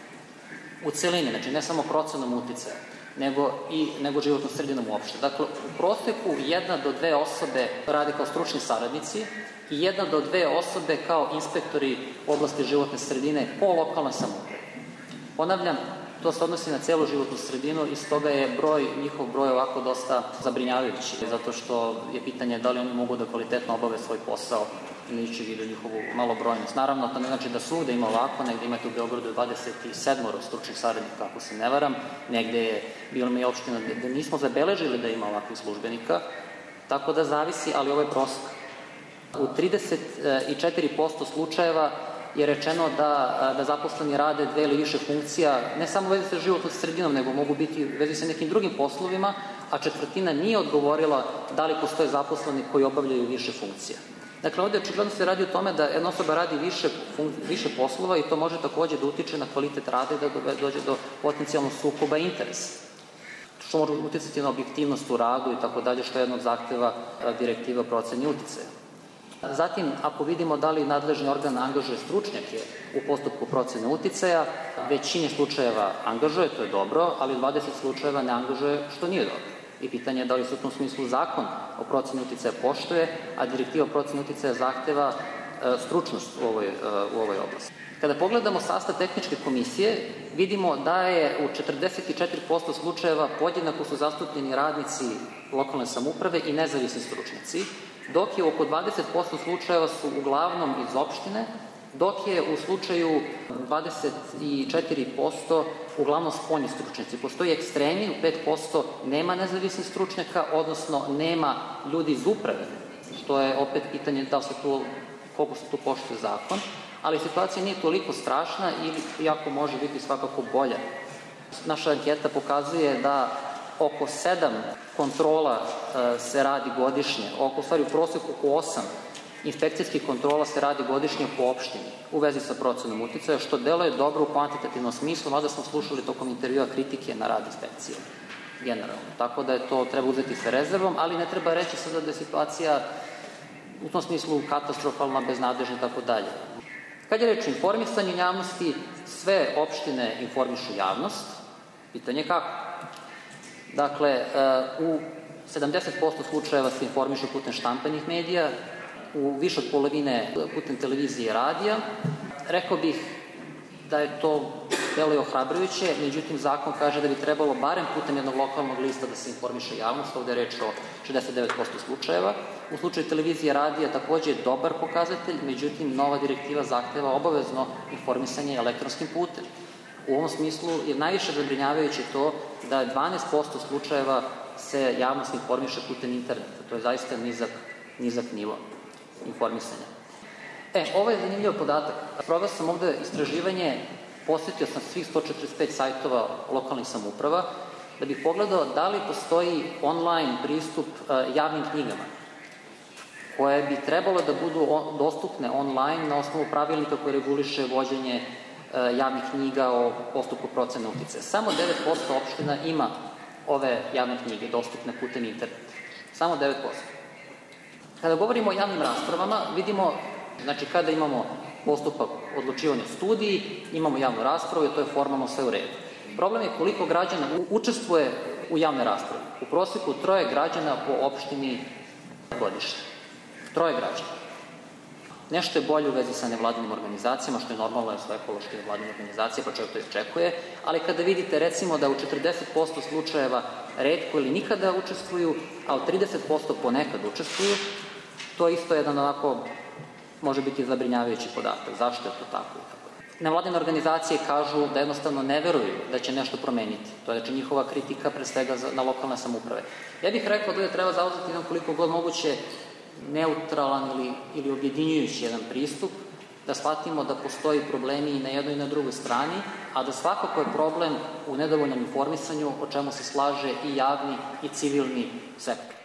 u celini, znači ne samo procenom uticaja, nego i nego životnom sredinom uopšte. Dakle, u proseku jedna do dve osobe rade kao stručni saradnici i jedna do dve osobe kao inspektori u oblasti životne sredine po lokalnoj samoupravi. Ponavljam, to se odnosi na celu životnu sredinu i stoga je broj, njihov broj ovako dosta zabrinjavajući, zato što je pitanje da li oni mogu da kvalitetno obave svoj posao imajući vidu njihovu malobrojnost. Naravno, to ne znači da svugde ima ovako, negde imate u Beogradu dvadeset sedam stručnih saradnika, ako se ne varam, negde je bilo mi opština gde nismo zabeležili da ima ovakvih službenika, tako da zavisi, ali ovo je prosek. U trideset četiri posto slučajeva je rečeno da, da zaposleni rade dve ili više funkcija, ne samo u vezi sa životnom sredinom, nego mogu biti u vezi sa nekim drugim poslovima, a četvrtina nije odgovorila da li postoje zaposleni koji obavljaju više funkcija. Dakle, ovde očigledno se radi o tome da jedna osoba radi više, više poslova i to može takođe da utiče na kvalitet rada i da dođe do potencijalnog sukoba interesa, što može uticati na objektivnost u radu i tako dalje, što je jednog zahteva direktiva proceni uticaja. Zatim, ako vidimo da li nadležni organ angažuje stručnjake u postupku procene uticaja, većini slučajeva angažuje, to je dobro, ali dvadeset slučajeva ne angažuje, što nije dobro. I pitanje je da li se u tom smislu zakon o proceni uticaja poštuje, a direktiva o proceni uticaja zahteva e, stručnost u ovoj, e, u ovoj oblasti. Kada pogledamo sastav tehničke komisije, vidimo da je u četrdeset četiri posto slučajeva podjednako su zastupljeni radnici lokalne samouprave i nezavisni stručnjaci, dok je oko dvadeset posto slučajeva su uglavnom iz opštine, dok je u slučaju dvadeset četiri posto uglavnom spoljni stručnjaci. Postoji ekstremi, u pet posto nema nezavisnih stručnjaka, odnosno nema ljudi iz uprave, što je opet pitanje da se tu, koliko se tu poštuje zakon, ali situacija nije toliko strašna i iako može biti svakako bolja. Naša anketa pokazuje da oko sedam kontrola e, se radi godišnje, oko, stvari u proseku oko osam inspekcijskih kontrola se radi godišnje po opštini u vezi sa procenom uticaja, što deluje dobro u kvantitativnom smislu, mada smo slušali tokom intervjua kritike na rad inspekcije, generalno. Tako da je to treba uzeti sa rezervom, ali ne treba reći sada da je situacija u tom smislu katastrofalna, beznadežna i tako dalje. Kad je reč o informisanju javnosti, sve opštine informišu javnost, pitanje je kako. Dakle, u sedamdeset posto slučajeva se informišu putem štampanih medija, u više od polovine putem televizije i radija. Rekao bih da je to deluje ohrabrujuće, međutim zakon kaže da bi trebalo barem putem jednog lokalnog lista da se informiše javnost, ovde je reč o šezdeset devet posto slučajeva. U slučaju televizije i radija takođe je dobar pokazatelj, međutim nova direktiva zahteva obavezno informisanje elektronskim putem. U ovom smislu je najviše zabrinjavajuće to da dvanaest posto slučajeva se javnost informiše putem interneta. To je zaista nizak, nizak nivo informisanja. E, ovo je zanimljiv podatak. Proveo sam ovde istraživanje, posetio sam svih sto četrdeset pet sajtova lokalnih samouprava da bih pogledao da li postoji online pristup javnim knjigama koje bi trebalo da budu dostupne online na osnovu pravilnika koji reguliše vođenje javnih knjiga o postupku procene uticaja. Samo devet posto opština ima ove javne knjige dostupne putem interneta. Samo devet posto. Kada govorimo o javnim raspravama, vidimo, znači kada imamo postupak odlučivanja studiji, imamo javnu raspravu i to je formalno sve u redu. Problem je koliko građana učestvuje u javne rasprave. U proseku troje građana po opštini godišnje. Troje građana. Nešto je bolje u vezi sa nevladinim organizacijama, što je normalno, jer su ekološke nevladine organizacije, pa čovjek to iščekuje, ali kada vidite recimo da u četrdeset posto slučajeva retko ili nikada učestvuju, a u trideset posto ponekad učestvuju, to je isto jedan onako, može biti zabrinjavajući podatak. Zašto je to tako? Nevladine organizacije kažu da jednostavno ne veruju da će nešto promeniti. To je znači njihova kritika pre svega na lokalne samouprave. Ja bih rekao da je treba zauzeti jedan koliko god moguće neutralan ili, ili objedinjujući jedan pristup, da shvatimo da postoji problemi i na jednoj i na drugoj strani, a da svakako je problem u nedovoljnom informisanju, o čemu se slaže i javni i civilni sektor.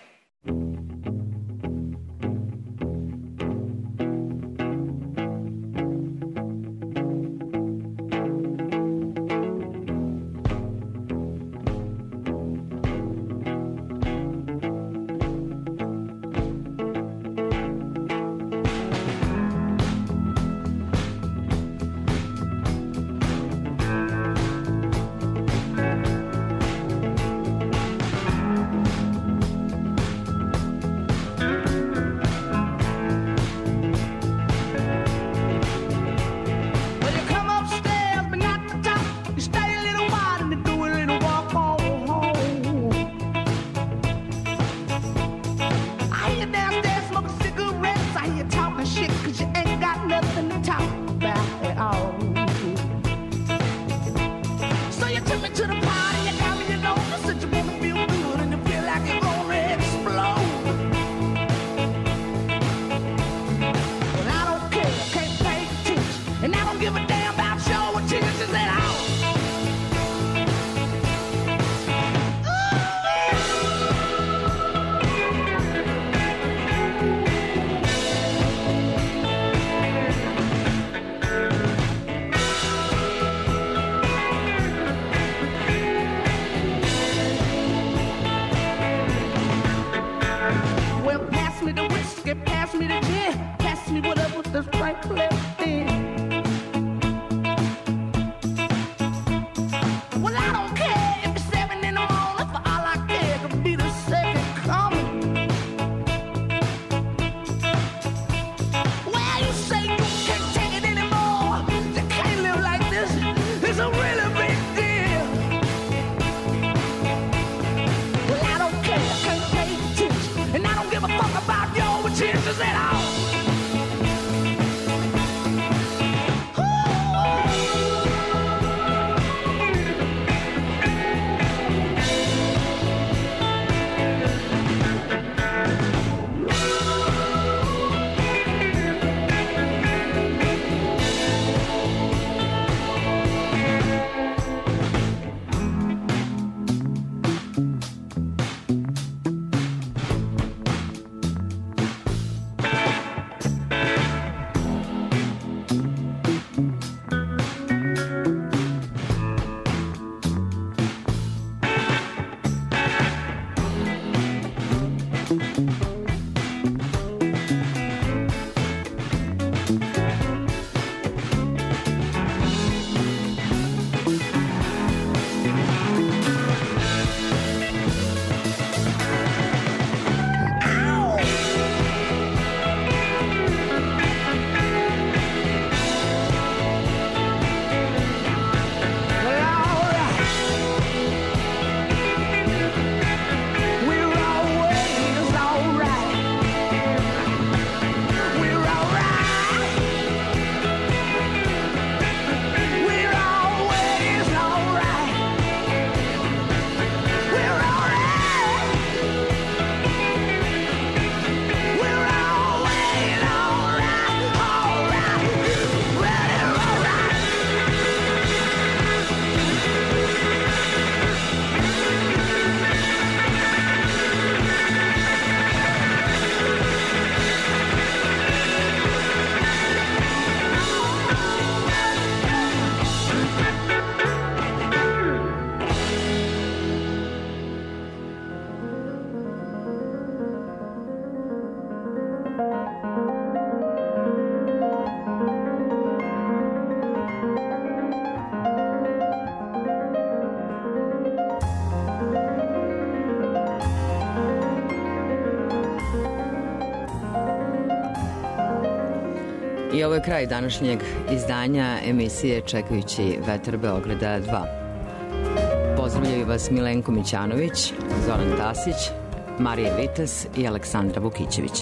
I ovo je kraj današnjeg izdanja emisije Čekajući vetar Beograda dva. Pozdravljaju vas Milenko Mićanović, Zoran Tasić, Marija Vitas i Aleksandra Vukićević.